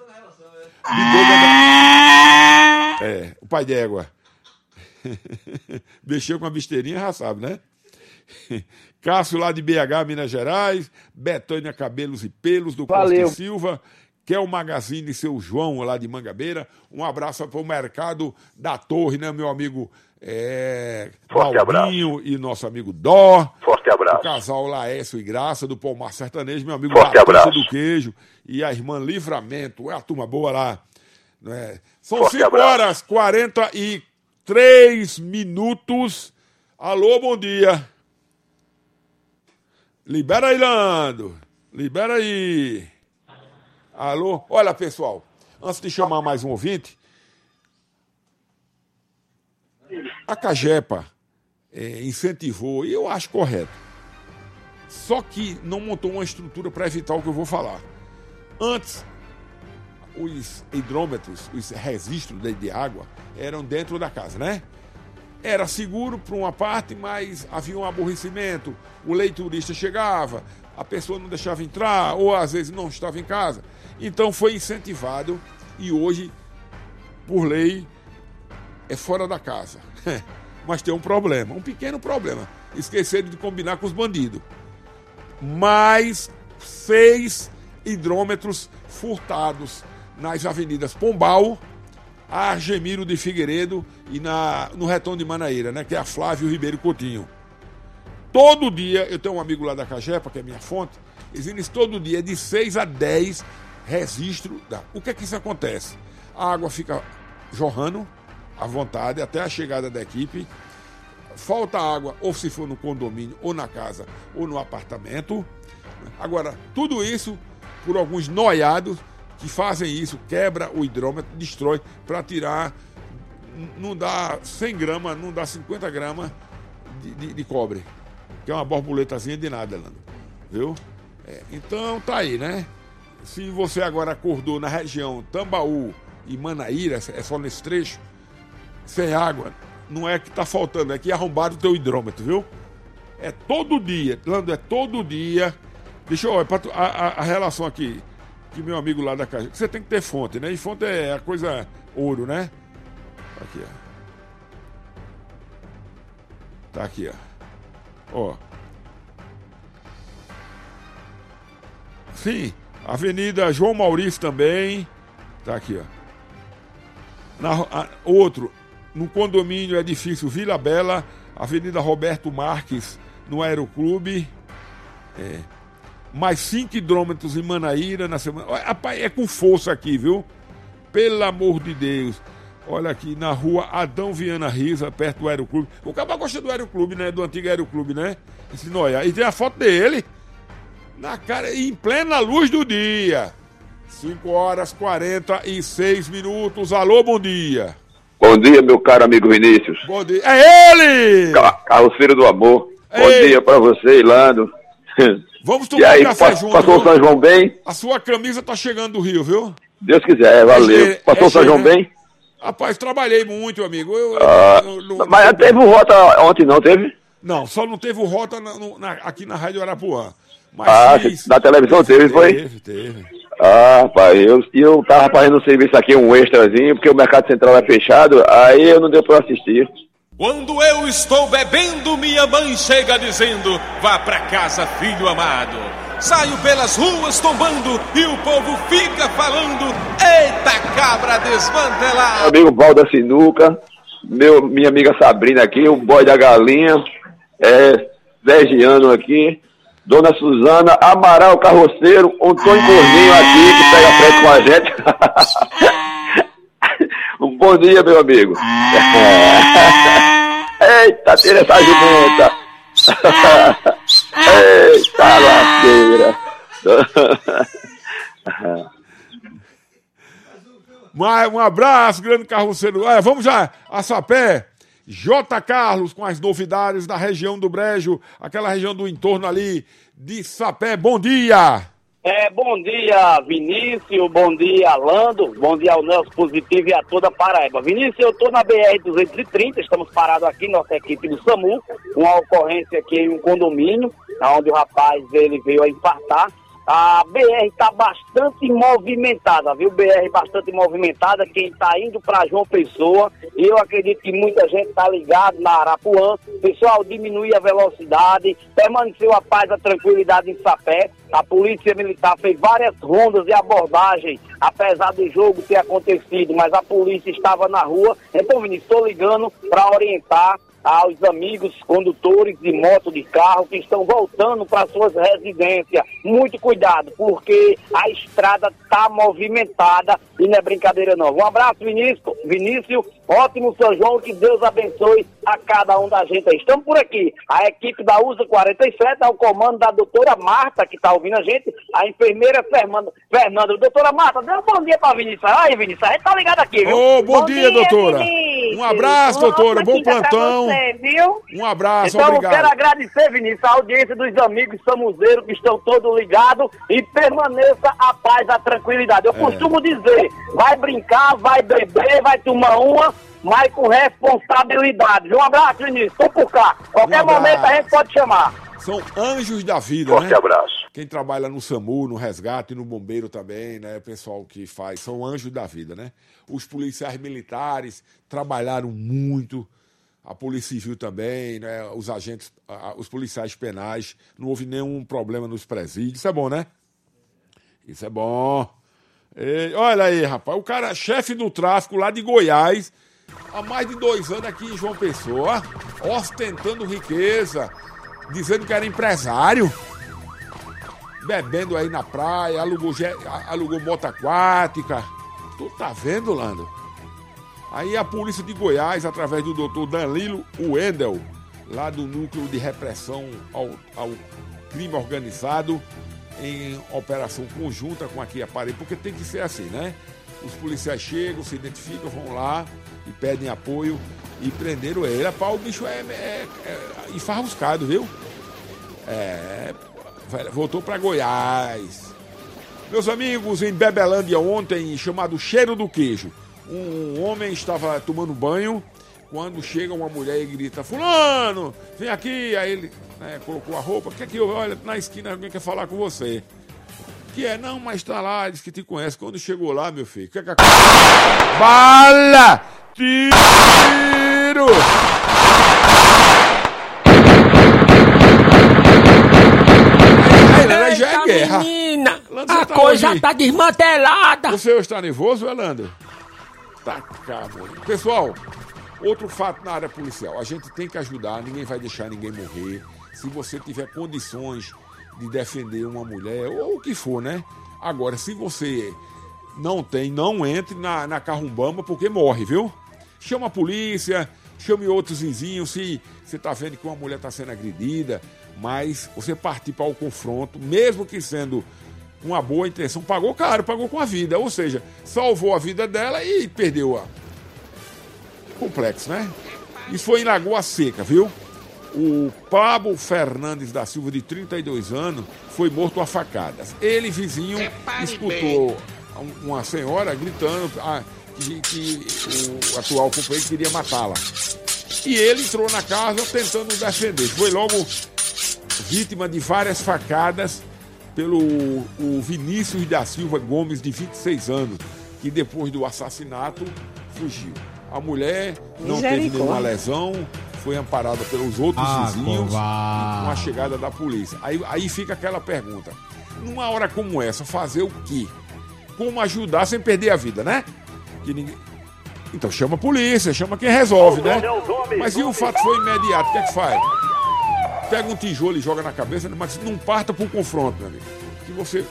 S3: É, o pai d'égua. Mexeu com a besteirinha, já sabe, né? Cássio lá de B H, Minas Gerais, Betânia Cabelos e Pelos, do Costa Silva, que é o Magazine e seu João lá de Mangabeira. Um abraço para o Mercado da Torre, né, meu amigo é, Claudinho e nosso amigo Dó.
S4: Forte abraço.
S3: O casal Laércio e Graça, do Palmar Sertanejo, meu amigo
S4: Forte abraço.
S3: do Queijo e a irmã Livramento. É a turma boa lá. Né? São
S4: Forte
S3: cinco
S4: abraço.
S3: horas, quarenta e três minutos. Alô, bom dia. Libera aí, Lando. Libera aí. Alô? Olha, pessoal, antes de chamar mais um ouvinte, a Cajepa é, incentivou, e eu acho correto, só que não montou uma estrutura para evitar o que eu vou falar. Antes, os hidrômetros, os registros de, de água eram dentro da casa, né? Era seguro por uma parte, mas havia um aborrecimento, o leiturista chegava, a pessoa não deixava entrar, ou às vezes não estava em casa. Então foi incentivado e hoje, por lei, é fora da casa. Mas tem um problema, um pequeno problema. Esqueceram de combinar com os bandidos. Mais seis hidrômetros furtados nas avenidas Pombal, Argemiro de Figueiredo e na, no Retão de Manaíra, né, que é a Flávio Ribeiro Coutinho. Todo dia, eu tenho um amigo lá da Cajepa, que é minha fonte, existe todo dia de seis a dez registro. Da... O que é que isso acontece? A água fica jorrando à vontade até a chegada da equipe. Falta água, ou se for no condomínio, ou na casa, ou no apartamento. Agora, tudo isso por alguns noiados que fazem isso, quebra o hidrômetro, destrói, para tirar, não dá cem gramas, não dá cinquenta gramas de, de, de cobre, que é uma borboletazinha de nada, Lando, viu? É, então tá aí, né? Se você agora acordou na região Tambaú e Manaíra, é só nesse trecho, sem água, não é que tá faltando, é que arrombaram o teu hidrômetro, viu? É todo dia, Lando, é todo dia. Deixa eu olhar a, a, a relação aqui, que meu amigo lá da casa, você tem que ter fonte, né? E fonte é a coisa ouro, né? Aqui, ó. Tá aqui, ó. Ó. Sim, Avenida João Maurício também. Tá aqui, ó. Na, a, outro, no condomínio Edifício Vila Bela, Avenida Roberto Marques, no Aeroclube. É. mais cinco quilômetros em Manaíra na semana. Olha, rapaz, é com força aqui, viu? Pelo amor de Deus. Olha aqui, na rua Adão Viana Risa, perto do Aeroclube. O cara gosta do Aeroclube, né? Do antigo Aeroclube, né? Esse Noia. E tem a foto dele na cara, em plena luz do dia. cinco horas e quarenta e seis minutos. Alô, bom dia.
S5: Bom dia, meu caro amigo Vinícius.
S3: Bom dia. É ele!
S5: Car- Carroceiro do Amor. Ei. Bom dia pra você, Ilando.
S3: Vamos
S5: E
S3: tomar
S5: aí,
S3: um café
S5: pass-
S3: junto.
S5: passou o São João bem?
S3: A sua camisa tá chegando do Rio, viu?
S5: Deus quiser, valeu.
S3: É,
S5: Passou
S3: é,
S5: o São João
S3: né?
S5: bem?
S3: Rapaz, trabalhei muito, amigo. Eu,
S5: Ah,
S3: eu- eu- eu-
S5: mas teve o Rota ontem, não teve?
S3: Não, só não teve o Rota na- no- na- aqui na Rádio Arapuã. Mas
S5: Ah,
S3: fiz-
S5: na televisão teve, foi?
S3: Teve, teve.
S5: Ah, pai, eu, eu tava fazendo um serviço aqui, um extrazinho, porque o Mercado Central é fechado, aí eu não deu pra assistir.
S6: Quando eu estou bebendo, minha mãe chega dizendo: vá pra casa, filho amado. Saio pelas ruas tombando e o povo fica falando: eita cabra desmantelada.
S5: Meu amigo Val da Sinuca, meu, minha amiga Sabrina aqui, o boy da galinha, é, Vergiano aqui, Dona Suzana, Amaral Carroceiro, Antônio Corninho aqui, que pega frente com a gente. Um bom dia, meu amigo. Eita, tira essa jumenta. Eita, lasqueira.
S3: Um abraço, grande carroceiro. É, vamos já, a Sapé. J. Carlos com as novidades da região do Brejo, aquela região do entorno ali de Sapé. Bom dia!
S7: É, bom dia, Vinícius, bom dia, Lando, bom dia ao Nelson Positivo e a toda a Paraíba. Vinícius, eu estou na B R duzentos e trinta, estamos parados aqui, nossa equipe do SAMU, uma ocorrência aqui em um condomínio, onde o rapaz ele veio a infartar. A B R está bastante movimentada, viu? B R bastante movimentada, quem está indo para João Pessoa, e eu acredito que muita gente está ligado na Arapuã. Pessoal, diminui a velocidade, permaneceu a paz, a tranquilidade em Sapé. A Polícia Militar fez várias rondas de abordagem, apesar do jogo ter acontecido, mas a polícia estava na rua. Então, Vinícius, estou ligando para orientar aos amigos condutores de moto, de carro, que estão voltando para suas residências. Muito cuidado, porque a estrada está movimentada e não é brincadeira não. Um abraço, Vinícius. Vinícius, ótimo São João, que Deus abençoe a cada um da gente aí. Estamos por aqui. A equipe da U S A quarenta e sete, ao comando da doutora Marta, que está ouvindo a gente, a enfermeira Fernanda. Fernanda, doutora Marta, dê um bom dia para Vinícius. Aí, Vinícius, a gente tá ligado aqui, viu?
S3: Ô, bom, bom dia, dia, doutora. Vinícius. Um abraço, doutora. Bom plantão.
S7: Você, viu?
S3: Um abraço,
S7: então,
S3: obrigado.
S7: Então, eu quero agradecer, Vinícius, a audiência dos amigos samuzeiros que estão todos ligados, e permaneça a paz, a tranquilidade. Eu é. costumo dizer, vai brincar, vai beber, vai tomar uma, mas com responsabilidade. Um abraço, Vinícius. Tô por cá. Qualquer um momento a gente pode chamar.
S3: São anjos da vida,
S5: Forte
S3: né?
S5: abraço.
S3: Quem trabalha no SAMU, no resgate, no bombeiro também, né? O pessoal que faz, são anjos da vida, né? Os policiais militares trabalharam muito, a Polícia Civil também, né? Os agentes, os policiais penais, não houve nenhum problema nos presídios. Isso é bom, né? Isso é bom. E, olha aí, rapaz, o cara, chefe do tráfico lá de Goiás, há mais de dois anos aqui em João Pessoa, ostentando riqueza, dizendo que era empresário, bebendo aí na praia, alugou, alugou moto aquática. Tu tá vendo, Lando? Aí a polícia de Goiás, através do doutor Danilo Wendel, lá do Núcleo de Repressão ao, ao Crime Organizado, em operação conjunta com aqui a Paraíba, porque tem que ser assim, né? Os policiais chegam, se identificam, vão lá e pedem apoio e prenderam ele. Rapaz, o bicho é, é, é enfarruscado, viu? É, voltou para Goiás. Meus amigos, em Bebelândia ontem, chamado Cheiro do Queijo, um homem estava tomando banho, quando chega uma mulher e grita: fulano, vem aqui. Aí ele, né, colocou a roupa: o que é que eu, olha, na esquina alguém quer falar com você. Que é? Não, mas tá lá, diz que te conhece. Quando chegou lá, meu filho, o que é que aconteceu? Bala! Tiro! Aí, aí, já é guerra.
S19: Menina,
S3: Lando,
S19: a tá coisa hoje... tá desmantelada.
S3: Você está nervoso, Elando? Tá, cara. Pessoal, outro fato na área policial. A gente tem que ajudar, ninguém vai deixar ninguém morrer. Se você tiver condições de defender uma mulher, ou o que for, né? Agora, se você não tem, não entre na, na carrumbamba, porque morre, viu? Chama a polícia, chame outros vizinhos, se você tá vendo que uma mulher está sendo agredida, mas você partir para o confronto, mesmo que sendo uma boa intenção, pagou caro, pagou com a vida, ou seja, salvou a vida dela e perdeu a... Complexo, né? Isso foi em Lagoa Seca, viu? O Pablo Fernandes da Silva, de trinta e dois anos, foi morto a facadas. Ele, vizinho, escutou uma senhora gritando ah, que, que o atual companheiro queria matá-la. E ele entrou na casa tentando defender. Foi logo vítima de várias facadas pelo o Vinícius da Silva Gomes, de vinte e seis anos, que depois do assassinato fugiu. A mulher não teve nenhuma lesão, foi amparada pelos outros ah, vizinhos e com a chegada da polícia. Aí, aí fica aquela pergunta. Numa hora como essa, fazer o quê? Como ajudar sem perder a vida, né? Que ninguém... Então chama a polícia, chama quem resolve, né? Mas e o fato foi imediato, o que é que faz? Pega um tijolo e joga na cabeça, mas não parta pro confronto, meu amigo. Que você...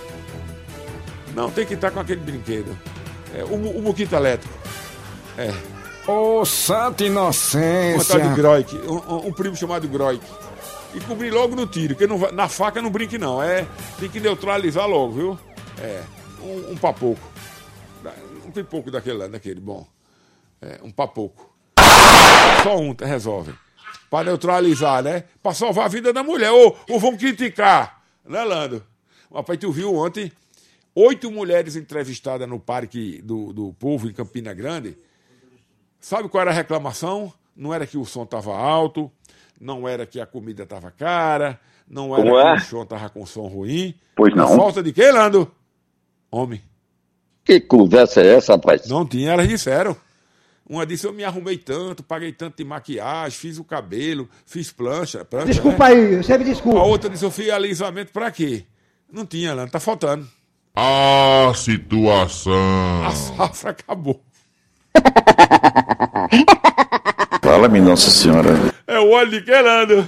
S3: Não, tem que estar com aquele brinquedo. É, o, o moquito elétrico. É...
S8: Ô, oh, santa inocência!
S3: Um tal de Groik, um, um primo chamado Groik. E cobrir logo no tiro, porque não vai, na faca não brinque não, é, tem que neutralizar logo, viu? É, um, um papoco. Um pipoco daquele lá, daquele, bom. É, um papoco. Só um resolve. Pra neutralizar, né? Pra salvar a vida da mulher, ou, ou vão criticar, né, Lando? Rapaz, tu viu ontem, oito mulheres entrevistadas no Parque do, do Povo, em Campina Grande. Sabe qual era a reclamação? Não era que o som estava alto, não era que a comida estava cara, não era Como que é? o som estava com som ruim.
S4: Pois não.
S3: A falta de quê, Lando? Homem.
S4: Que conversa é essa, rapaz?
S3: Não tinha, elas disseram. Uma disse, eu me arrumei tanto, paguei tanto de maquiagem, fiz o cabelo, fiz plancha. plancha
S9: desculpa né? aí, você me desculpa.
S3: A outra disse, eu fiz alisamento pra quê? Não tinha, Lando, tá faltando.
S14: A situação.
S3: A safra acabou.
S4: Fala-me, Nossa Senhora.
S3: É o óleo de querando.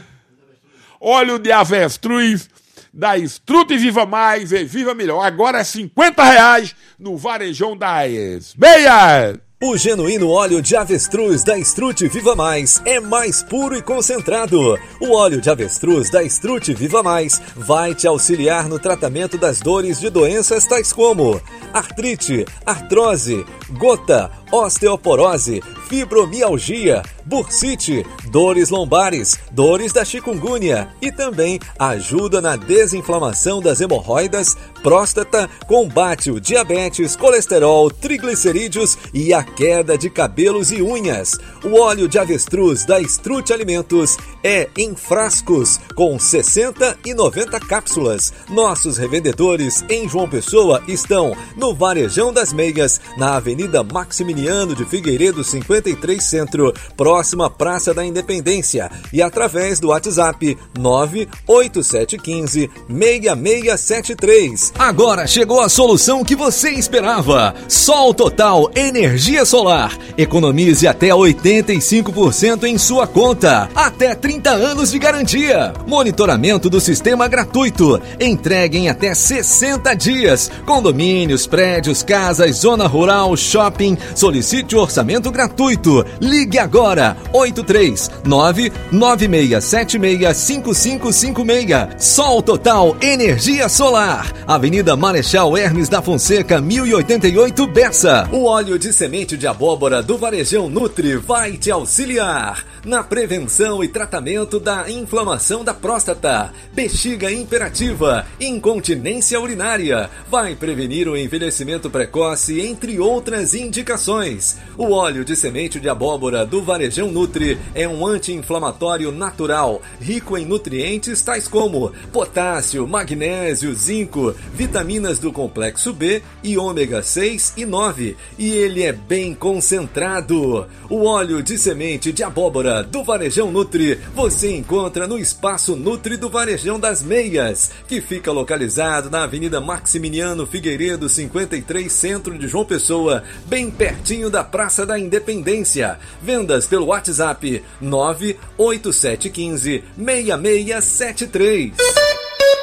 S3: Óleo de avestruz da Estrute Viva Mais e Viva Melhor. Agora é cinquenta reais no varejão das meias.
S12: O genuíno óleo de avestruz da Estrute Viva Mais é mais puro e concentrado. O óleo de avestruz da Estrute Viva Mais vai te auxiliar no tratamento das dores de doenças tais como artrite, artrose, gota, osteoporose, fibromialgia, bursite, dores lombares, dores da chikungunya e também ajuda na desinflamação das hemorroidas, próstata, combate o diabetes, colesterol, triglicerídeos e a queda de cabelos e unhas. O óleo de avestruz da Estrute Alimentos é em frascos com sessenta e noventa cápsulas. Nossos revendedores em João Pessoa estão no Varejão das Meias, na Avenida Maximiliano de Figueiredo cinquenta e três Centro, próxima à Praça da Independência, e através do WhatsApp nove oito sete um cinco seis seis sete três. Agora chegou a solução que você esperava. Sol Total Energia Solar. Economize até oitenta e cinco por cento em sua conta. Até trinta anos de garantia. Monitoramento do sistema gratuito. Entregue em até sessenta dias. Condomínios, prédios, casas, zona rural, shopping. Solicite o orçamento gratuito. Ligue agora. oito três nove nove seis sete seis cinco cinco cinco seis. Sol Total Energia Solar. Avenida Marechal Hermes da Fonseca, mil e oitenta e oito, Bessa. O óleo de semente de abóbora do Varejão Nutri vai te auxiliar na prevenção e tratamento da inflamação da próstata, bexiga imperativa, incontinência urinária. Vai prevenir o envelhecimento precoce, entre outras indicações. O óleo de semente de abóbora do Varejão Nutri é um anti-inflamatório natural, rico em nutrientes tais como potássio, magnésio, zinco, vitaminas do complexo B e ômega seis e nove, e ele é bem concentrado. O óleo de semente de abóbora do Varejão Nutri você encontra no Espaço Nutri do Varejão das Meias, que fica localizado na Avenida Maximiliano Figueiredo cinquenta e três, Centro de João Pessoa, bem pertinho da Praça da Independência. Vendas pelo WhatsApp nove oito sete um cinco seis seis sete três.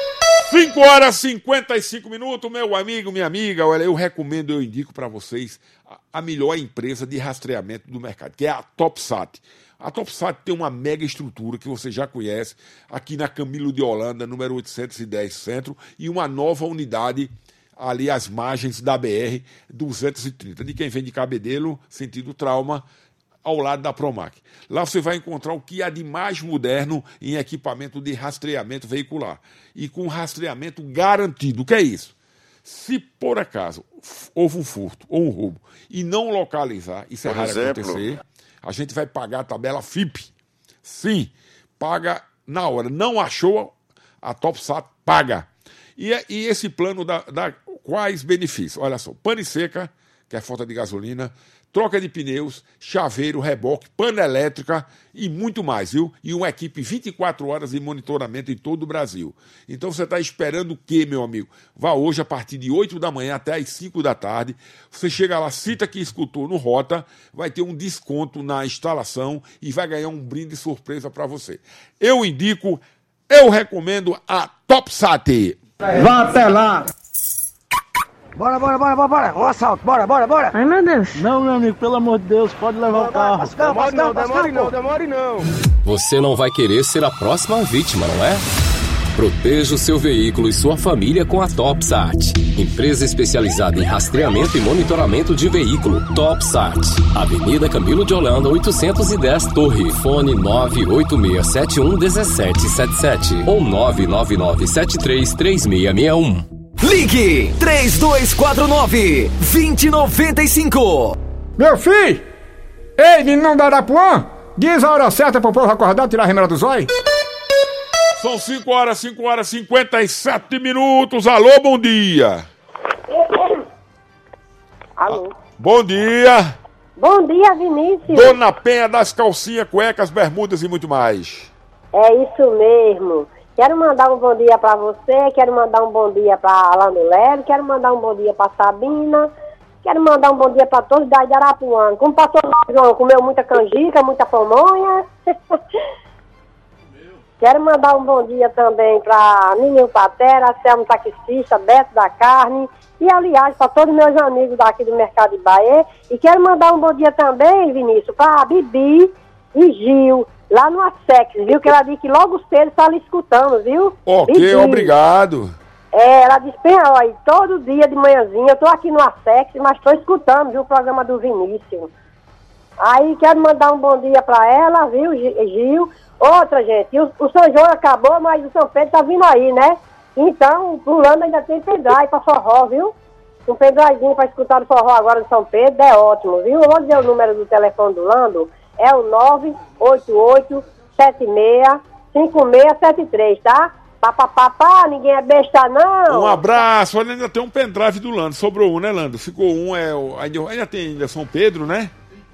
S3: cinco horas e cinquenta e cinco minutos, meu amigo, minha amiga. Olha, eu recomendo, eu indico para vocês a, a melhor empresa de rastreamento do mercado, que é a TopSat. A TopSat tem uma mega estrutura que você já conhece, aqui na Camilo de Holanda, número oitocentos e dez Centro, e uma nova unidade ali às margens da B R duzentos e trinta, de quem vem de Cabedelo, sentido Trauma, ao lado da Promac. Lá você vai encontrar o que há de mais moderno em equipamento de rastreamento veicular. E com rastreamento garantido. O que é isso? Se por acaso houve um furto ou um roubo e não localizar, isso é raro acontecer, a gente vai pagar a tabela F I P. Sim, paga na hora. Não achou, a TopSat paga. E, e esse plano dá, dá quais benefícios? Olha só, pane seca, que é falta de gasolina, troca de pneus, chaveiro, reboque, pana elétrica e muito mais, viu? E uma equipe vinte e quatro horas de monitoramento em todo o Brasil. Então você está esperando o quê, meu amigo? Vá hoje a partir de oito da manhã até as cinco da tarde. Você chega lá, cita que escutou no Rota, vai ter um desconto na instalação e vai ganhar um brinde surpresa para você. Eu indico, eu recomendo a TopSat.
S25: Vá até lá!
S1: Bora, bora, bora, bora, bora. Ó, assalto, bora, bora, bora.
S25: Ai, meu Deus. Não, meu amigo, pelo amor de Deus, pode levar o carro.
S1: Demore não, demore não, demore não.
S16: Você não vai querer ser a próxima vítima, não é? Proteja o seu veículo e sua família com a TopSat. Empresa especializada em rastreamento e monitoramento de veículo. TopSat. Avenida Camilo de Holanda, oitocentos e dez Torre. Fone nove oito seis sete um um sete sete sete ou nove nove nove sete três três seis seis um.
S12: Ligue três dois quatro nove, dois zero nove cinco.
S8: Meu filho! Ei, menino não dará Arapuã! Diz a hora certa pro povo acordar e tirar a remera do zóio.
S3: São cinco horas, cinco horas e cinquenta e sete minutos. Alô, bom dia!
S9: Alô?
S3: Bom dia!
S9: Bom dia, Vinícius!
S3: Dona Penha das calcinhas, cuecas, bermudas e muito mais.
S9: É isso mesmo. Quero mandar um bom dia pra você, quero mandar um bom dia pra Alano Lero, quero mandar um bom dia pra Sabina, quero mandar um bom dia pra todos da de Arapuã. Como passou o João, comeu muita canjica, muita pamonha. Quero mandar um bom dia também pra Ninho Patera, Selmo Taxista, Beto da Carne e, aliás, pra todos meus amigos daqui do Mercado de Bahia. E quero mandar um bom dia também, Vinícius, pra Bibi e Gil, lá no Assex, viu? Que ela disse que logo cedo está ali escutando, viu?
S3: Ok,
S9: Bibi.
S3: Obrigado.
S9: É, ela disse, olha, todo dia de manhãzinha eu tô aqui no Assex, mas estou escutando, viu, o programa do Vinícius. Aí quero mandar um bom dia pra ela, viu, Gil? Outra, gente, o, o São João acabou, mas o São Pedro tá vindo aí, né? Então, o Pulando ainda tem pendrive pra forró, viu? Um pendrivezinho pra escutar o forró agora do São Pedro é ótimo, viu? Eu vou dizer o número do telefone do Lando, é o nove oito oito sete seis cinco seis sete três, tá? Papapá, ninguém é besta, não.
S3: Um abraço. Olha, ainda tem um pendrive do Lando. Sobrou um, né, Lando? Ficou um, é o... ainda tem ainda São Pedro, né?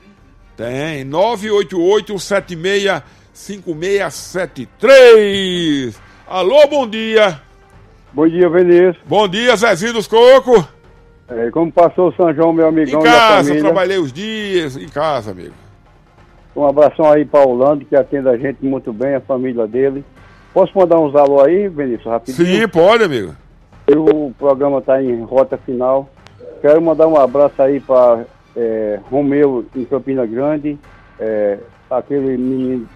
S3: Tem. nove oito oito sete seis cinco seis sete três. Alô, bom dia.
S15: Bom dia, Vinícius.
S3: Bom dia, Zezinho dos Cocos.
S15: É, como passou o São João, meu amigão?
S3: Em casa, trabalhei os dias. Em casa, amigo.
S15: Um abração aí para o Lando, que atende a gente muito bem, a família dele. Posso mandar uns alô aí, Vinícius, rapidinho?
S3: Sim, pode, amigo.
S15: O programa está em rota final. Quero mandar um abraço aí para é, Romeu, em Campina Grande, é, aquele menino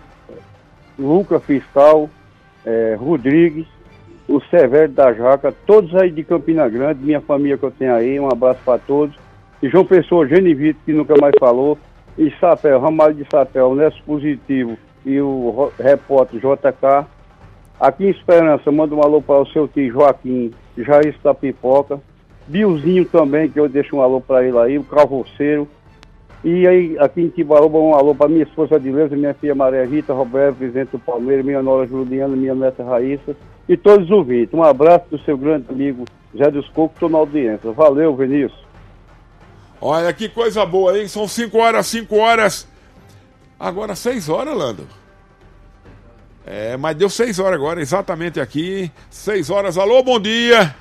S15: Lucas Fiscal, é, Rodrigues, o Severo da Jaca, todos aí de Campina Grande, minha família que eu tenho aí, um abraço para todos. E João Pessoa, Genivito, que nunca mais falou, e Sapel, Ramalho de Sapel, Neto Positivo e o repórter J K. Aqui em Esperança, manda um alô para o seu tio Joaquim, Jair da Pipoca, Biozinho também, que eu deixo um alô para ele aí, o Carroceiro. E aí, aqui em Tibaúba, um alô para minha esposa Adileuza, minha filha Maria Rita, Roberto, presidente do Palmeiras, minha nora Juliana, minha neta Raíssa, e todos os ouvintes. Um abraço do seu grande amigo Zé dos Cocos, estou na audiência. Valeu, Vinícius.
S3: Olha que coisa boa, hein? São cinco horas, cinco horas. Agora seis horas, Lando. É, mas deu seis horas agora, exatamente aqui. Seis horas. Alô, bom dia.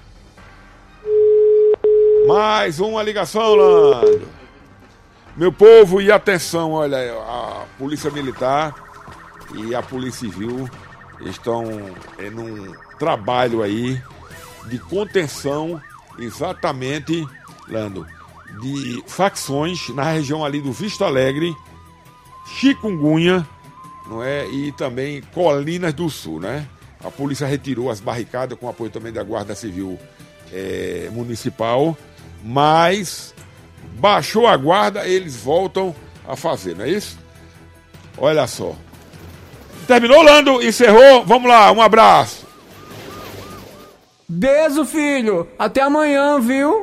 S3: Mais uma ligação, Lando. Meu povo, e atenção, olha, a Polícia Militar e a Polícia Civil estão em um trabalho aí de contenção, exatamente, Lando, de facções na região ali do Vista Alegre, Chikungunya, não é? E também Colinas do Sul, né? A polícia retirou as barricadas com apoio também da Guarda Civil é, Municipal, mas baixou a guarda, eles voltam a fazer, não é isso? Olha só. Terminou, Lando? Encerrou? Vamos lá, um abraço.
S8: Beijo, filho. Até amanhã, viu?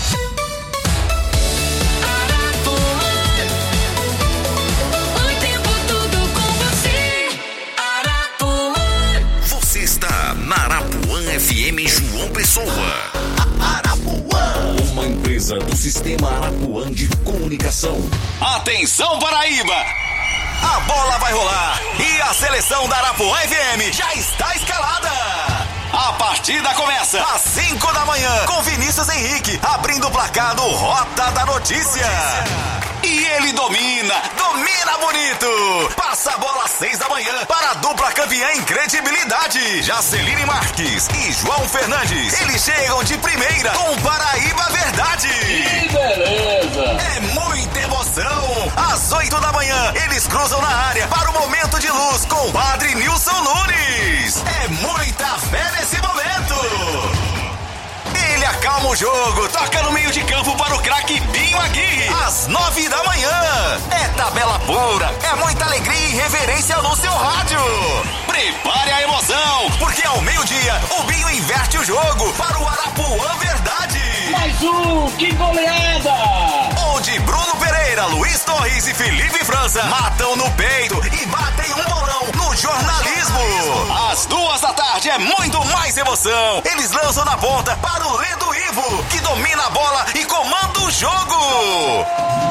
S16: Você está na Arapuã F M João Pessoa. Arapuã, uma empresa do Sistema Arapuã de Comunicação. Atenção, Paraíba! A bola vai rolar e a seleção da Arapuã F M já está escalada. A partida começa às cinco da manhã com Vinícius Henrique abrindo o placar do Rota da Notícia. E ele domina, domina bonito. Passa a bola às seis da manhã para a dupla campeã em credibilidade, Jaceline Marques e João Fernandes. Eles chegam de primeira com Paraíba Verdade. Que beleza! É muita emoção. Às oito da manhã, eles cruzam na área para o momento de luz com o Padre Nilson Nunes. É muita fé nesse momento. Ele acalma o jogo, toca no meio de campo para o craque Binho Aguirre. Às nove da manhã. É tabela pura, é muita alegria e reverência no seu rádio. Prepare a emoção, porque ao meio-dia o Binho inverte o jogo para o Arapuã Verdade. Mais um, que goleada! Onde Bruno Pereira, Luiz Torres e Felipe França matam no peito e batem um bolão no jornalismo. Às duas da tarde é muito mais emoção. Eles lançam na ponta para o Ledo Ivo, que domina a bola e comanda o jogo.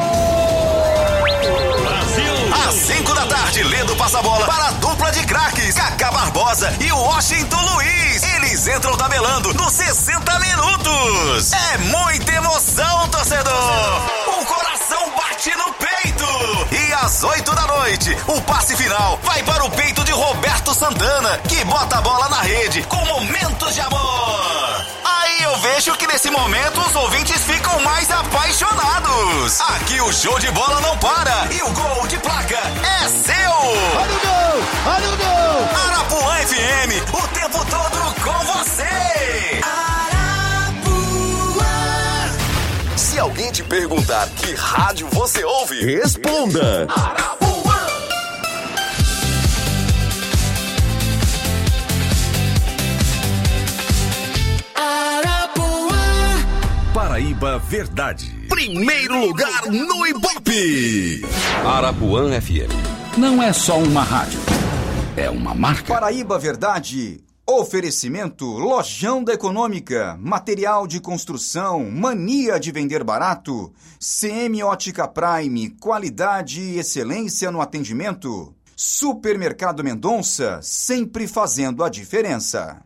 S16: Às cinco da tarde, Ledo passa a bola para a dupla de craques, Cacá Barbosa e o Washington Luiz. Eles entram tabelando nos sessenta minutos. É muita emoção, torcedor. O coração bate no peito. E às oito da noite, o passe final vai para o peito de Roberto Santana, que bota a bola na rede com momentos de amor. Aí eu vejo que nesse momento os ouvintes ficam mais apaixonados. Aqui o show de bola não para e o gol de placa é seu. Olha o gol, olha o gol. Arapuã F M, o tempo todo com você. Arapuã. Se alguém te perguntar que rádio você ouve, responda. Arapuã. Paraíba Verdade. Primeiro lugar no Ibope.
S2: Arapuã F M. Não é só uma rádio, é uma marca.
S17: Paraíba Verdade. Oferecimento Lojão da Econômica. Material de construção. Mania de vender barato. Semiótica Prime. Qualidade e excelência no atendimento. Supermercado Mendonça. Sempre fazendo a diferença.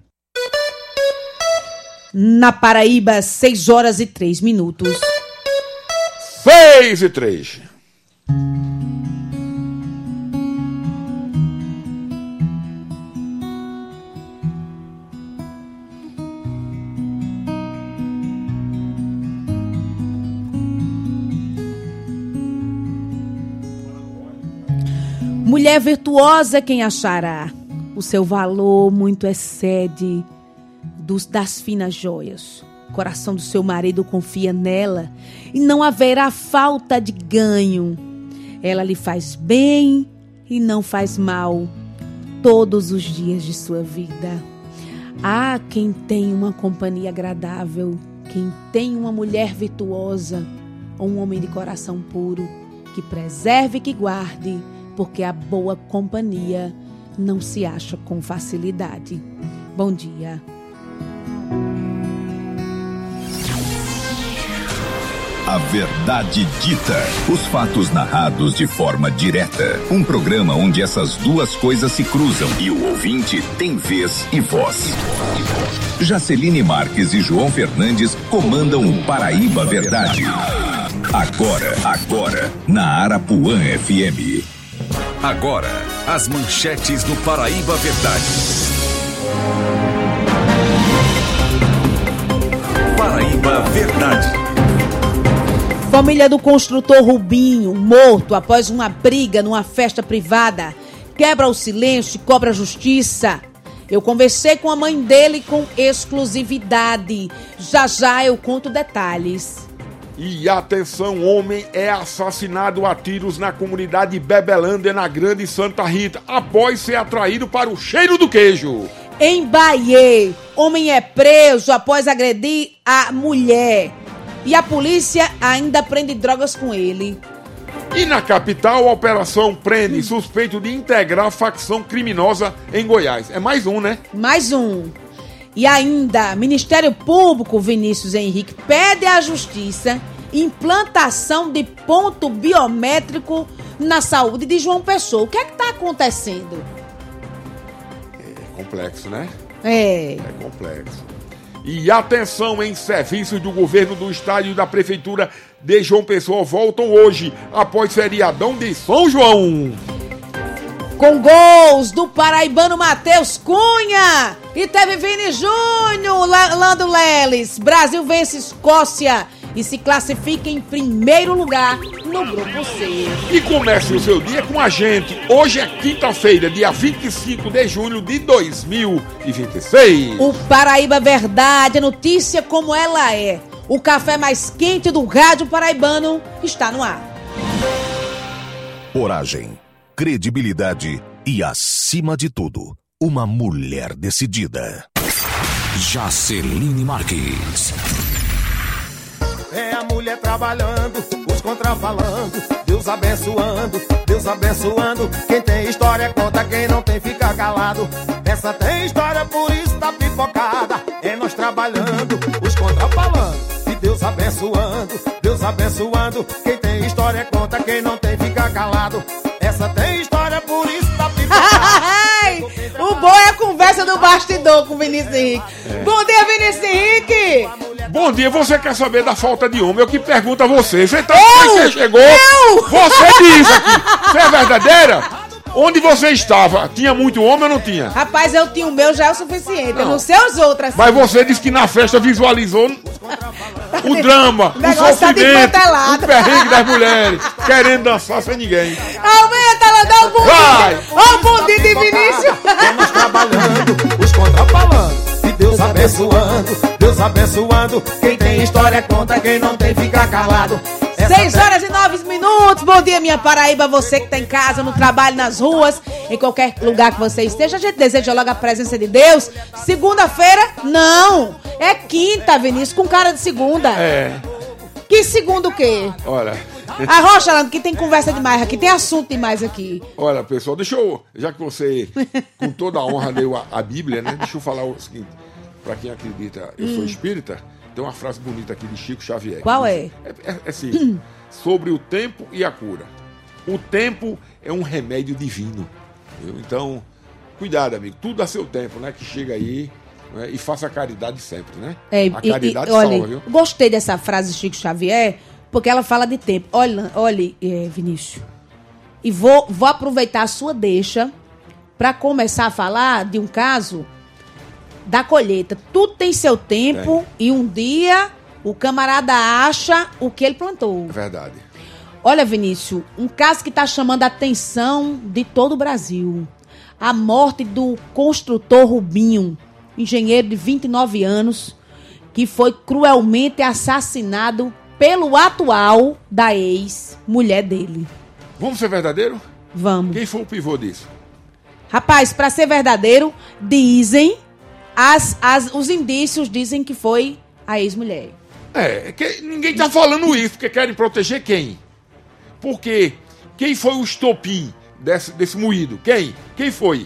S18: Na Paraíba, seis horas e três minutos.
S3: seis e três.
S18: Mulher virtuosa quem achará. O seu valor muito excede Dos, das finas joias. O coração do seu marido confia nela e não haverá falta de ganho. Ela lhe faz bem e não faz mal todos os dias de sua vida. Há quem tem uma companhia agradável, quem tem uma mulher virtuosa ou um homem de coração puro, que preserve e que guarde, porque a boa companhia não se acha com facilidade. Bom dia.
S16: A Verdade Dita. Os fatos narrados de forma direta. Um programa onde essas duas coisas se cruzam e o ouvinte tem vez e voz. Jaceline Marques e João Fernandes comandam o Paraíba Verdade. Agora, agora, na Arapuã F M.
S2: Agora, as manchetes do Paraíba Verdade.
S16: Paraíba Verdade.
S18: Família do construtor Rubinho, morto após uma briga numa festa privada, quebra o silêncio e cobra justiça. Eu conversei com a mãe dele com exclusividade. Já já eu conto detalhes.
S3: E atenção, homem é assassinado a tiros na comunidade Bebelândia, na Grande Santa Rita, após ser atraído para o cheiro do queijo.
S18: Em Bahia, homem é preso após agredir a mulher. E a polícia ainda prende drogas com ele.
S3: E na capital, a operação prende suspeito de integrar facção criminosa em Goiás. É mais um, né?
S18: Mais um. E ainda, Ministério Público, Vinícius Henrique, pede à Justiça implantação de ponto biométrico na saúde de João Pessoa. O que é que está acontecendo?
S3: É complexo, né?
S18: É.
S3: É complexo. E atenção, em serviços do governo do estado e da prefeitura de João Pessoa voltam hoje, após feriadão de São João.
S18: Com gols do paraibano Matheus Cunha e teve Vini Júnior, Lando Leles. Brasil vence Escócia e se classifica em primeiro lugar no grupo C.
S3: E comece o seu dia com a gente. Hoje é quinta-feira, dia vinte e cinco de julho de dois mil e vinte e seis.
S18: O Paraíba Verdade, notícia como ela é. O café mais quente do rádio paraibano está no ar.
S20: Coragem, credibilidade e, acima de tudo, uma mulher decidida.
S2: Jaceline Marques.
S11: É a mulher trabalhando, os contra falando, Deus abençoando, Deus abençoando. Quem tem história conta, quem não tem fica calado. Essa tem história, por isso tá pipocada. É nós trabalhando, os contra falando, e Deus abençoando, Deus abençoando. Quem tem história conta, quem não tem fica calado. Essa tem história, por isso tá pipocada.
S18: O bom é a conversa do bastidor com o Vinícius Henrique. É. Bom dia, Vinícius Henrique!
S3: Bom dia, você quer saber da falta de homem? Eu que pergunto a você. Você tá
S18: eu?
S3: Você chegou?
S18: Eu?
S3: Você diz aqui. Você é verdadeira? Onde você estava? Tinha muito homem ou não tinha?
S18: Rapaz, eu tinha o meu já é o suficiente. Não. Eu não sei os outros.
S3: Mas você disse que na festa visualizou o drama, o, o sofrimento, tá o perrengue das mulheres, querendo dançar sem ninguém.
S18: Aumenta, ela dá o bom dia. Ó o bom dia de Vinícius.
S11: Estamos trabalhando, os contra falando. Deus abençoando, Deus abençoando. Quem tem história conta, quem não tem fica calado.
S18: seis horas e nove minutos. Bom dia, minha Paraíba. Você que tá em casa, no trabalho, nas ruas, em qualquer lugar que você esteja. A gente deseja logo a presença de Deus. Segunda-feira, não. É quinta, Vinícius, com cara de segunda.
S3: É.
S18: Que segunda o quê?
S3: Olha.
S18: Arrocha, Lando, que tem conversa demais aqui, tem assunto demais aqui.
S3: Olha, pessoal, deixa eu, já que você, com toda a honra, leu a, a Bíblia, né? Deixa eu falar o seguinte, pra quem acredita, eu hum. sou espírita, tem uma frase bonita aqui de Chico Xavier.
S18: Qual é?
S3: É, é, é assim, hum. sobre o tempo e a cura. O tempo é um remédio divino, viu? Então, cuidado, amigo, tudo a seu tempo, né? Que chega aí, né? E faça a caridade sempre, né?
S18: É,
S3: a caridade
S18: e, e, olha,
S3: salva, viu?
S18: Gostei dessa frase de Chico Xavier, porque ela fala de tempo. Olha, olha, é, Vinícius, e vou, vou aproveitar a sua deixa para começar a falar de um caso da colheita. Tudo tem seu tempo é. E um dia o camarada acha o que ele plantou.
S3: É verdade.
S18: Olha, Vinícius, um caso que está chamando a atenção de todo o Brasil. A morte do construtor Rubinho, engenheiro de vinte e nove anos, que foi cruelmente assassinado pelo atual da ex-mulher dele.
S3: Vamos ser verdadeiro?
S18: Vamos.
S3: Quem foi o pivô disso?
S18: Rapaz, para ser verdadeiro, dizem, as, as, os indícios dizem que foi a ex-mulher.
S3: É, que ninguém tá falando isso, porque querem proteger quem? Porque quem foi o estopim desse, desse moído? Quem? Quem foi?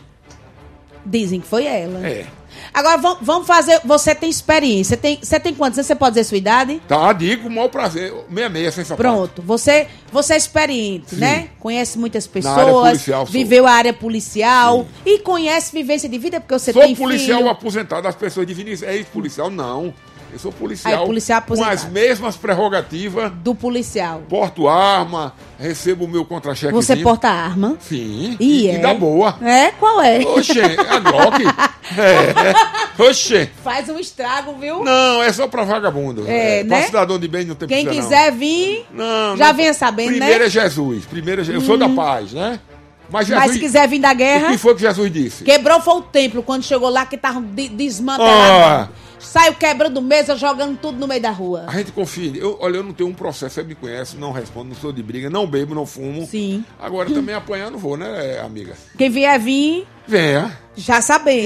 S18: Dizem que foi ela.
S3: É.
S18: Agora, vamos fazer... Você tem experiência. Tem, você tem quantos anos? Você pode dizer sua idade?
S3: Tá, digo, com o maior prazer. sessenta e seis, sem sapato.
S18: Pronto. Você, você é experiente, Sim. né? Conhece muitas pessoas.
S3: Na área policial,
S18: viveu
S3: sou.
S18: a área policial. Sim. E conhece vivência de vida, porque você
S3: sou
S18: tem
S3: policial
S18: filho.
S3: aposentado. As pessoas dizem, é ex-policial? Não. Eu sou policial,
S18: Aí, policial
S3: com as mesmas prerrogativas
S18: do policial.
S3: Porto arma, recebo o meu contra-cheque.
S18: Você porta arma?
S3: Sim.
S18: E,
S3: e,
S18: é?
S3: e dá boa.
S18: É? Qual é?
S3: Oxe, a Glock. É. Oxê.
S18: Faz um estrago, viu?
S3: Não, é só pra vagabundo.
S18: É,
S3: é
S18: né?
S3: Pra cidadão de bem não tem
S18: Quem
S3: precisa,
S18: quiser
S3: não.
S18: vir,
S3: não,
S18: já
S3: não.
S18: venha sabendo,
S3: Primeiro
S18: né?
S3: é Jesus. Primeiro é Jesus. Eu sou da paz, né? Mas, Jesus,
S18: Mas se quiser vir da guerra...
S3: O que foi que Jesus disse?
S18: Quebrou foi o templo, quando chegou lá, que tava de- desmantelado.
S3: Ah.
S18: Saiu quebrando mesa, jogando tudo no meio da rua.
S3: A gente confia. Eu, olha, eu não tenho um processo, você me conhece, não respondo, não sou de briga, não bebo, não fumo.
S18: Sim.
S3: Agora também apanhar não vou, né, amiga?
S18: Quem vier vir,
S3: Venha.
S18: já sabendo.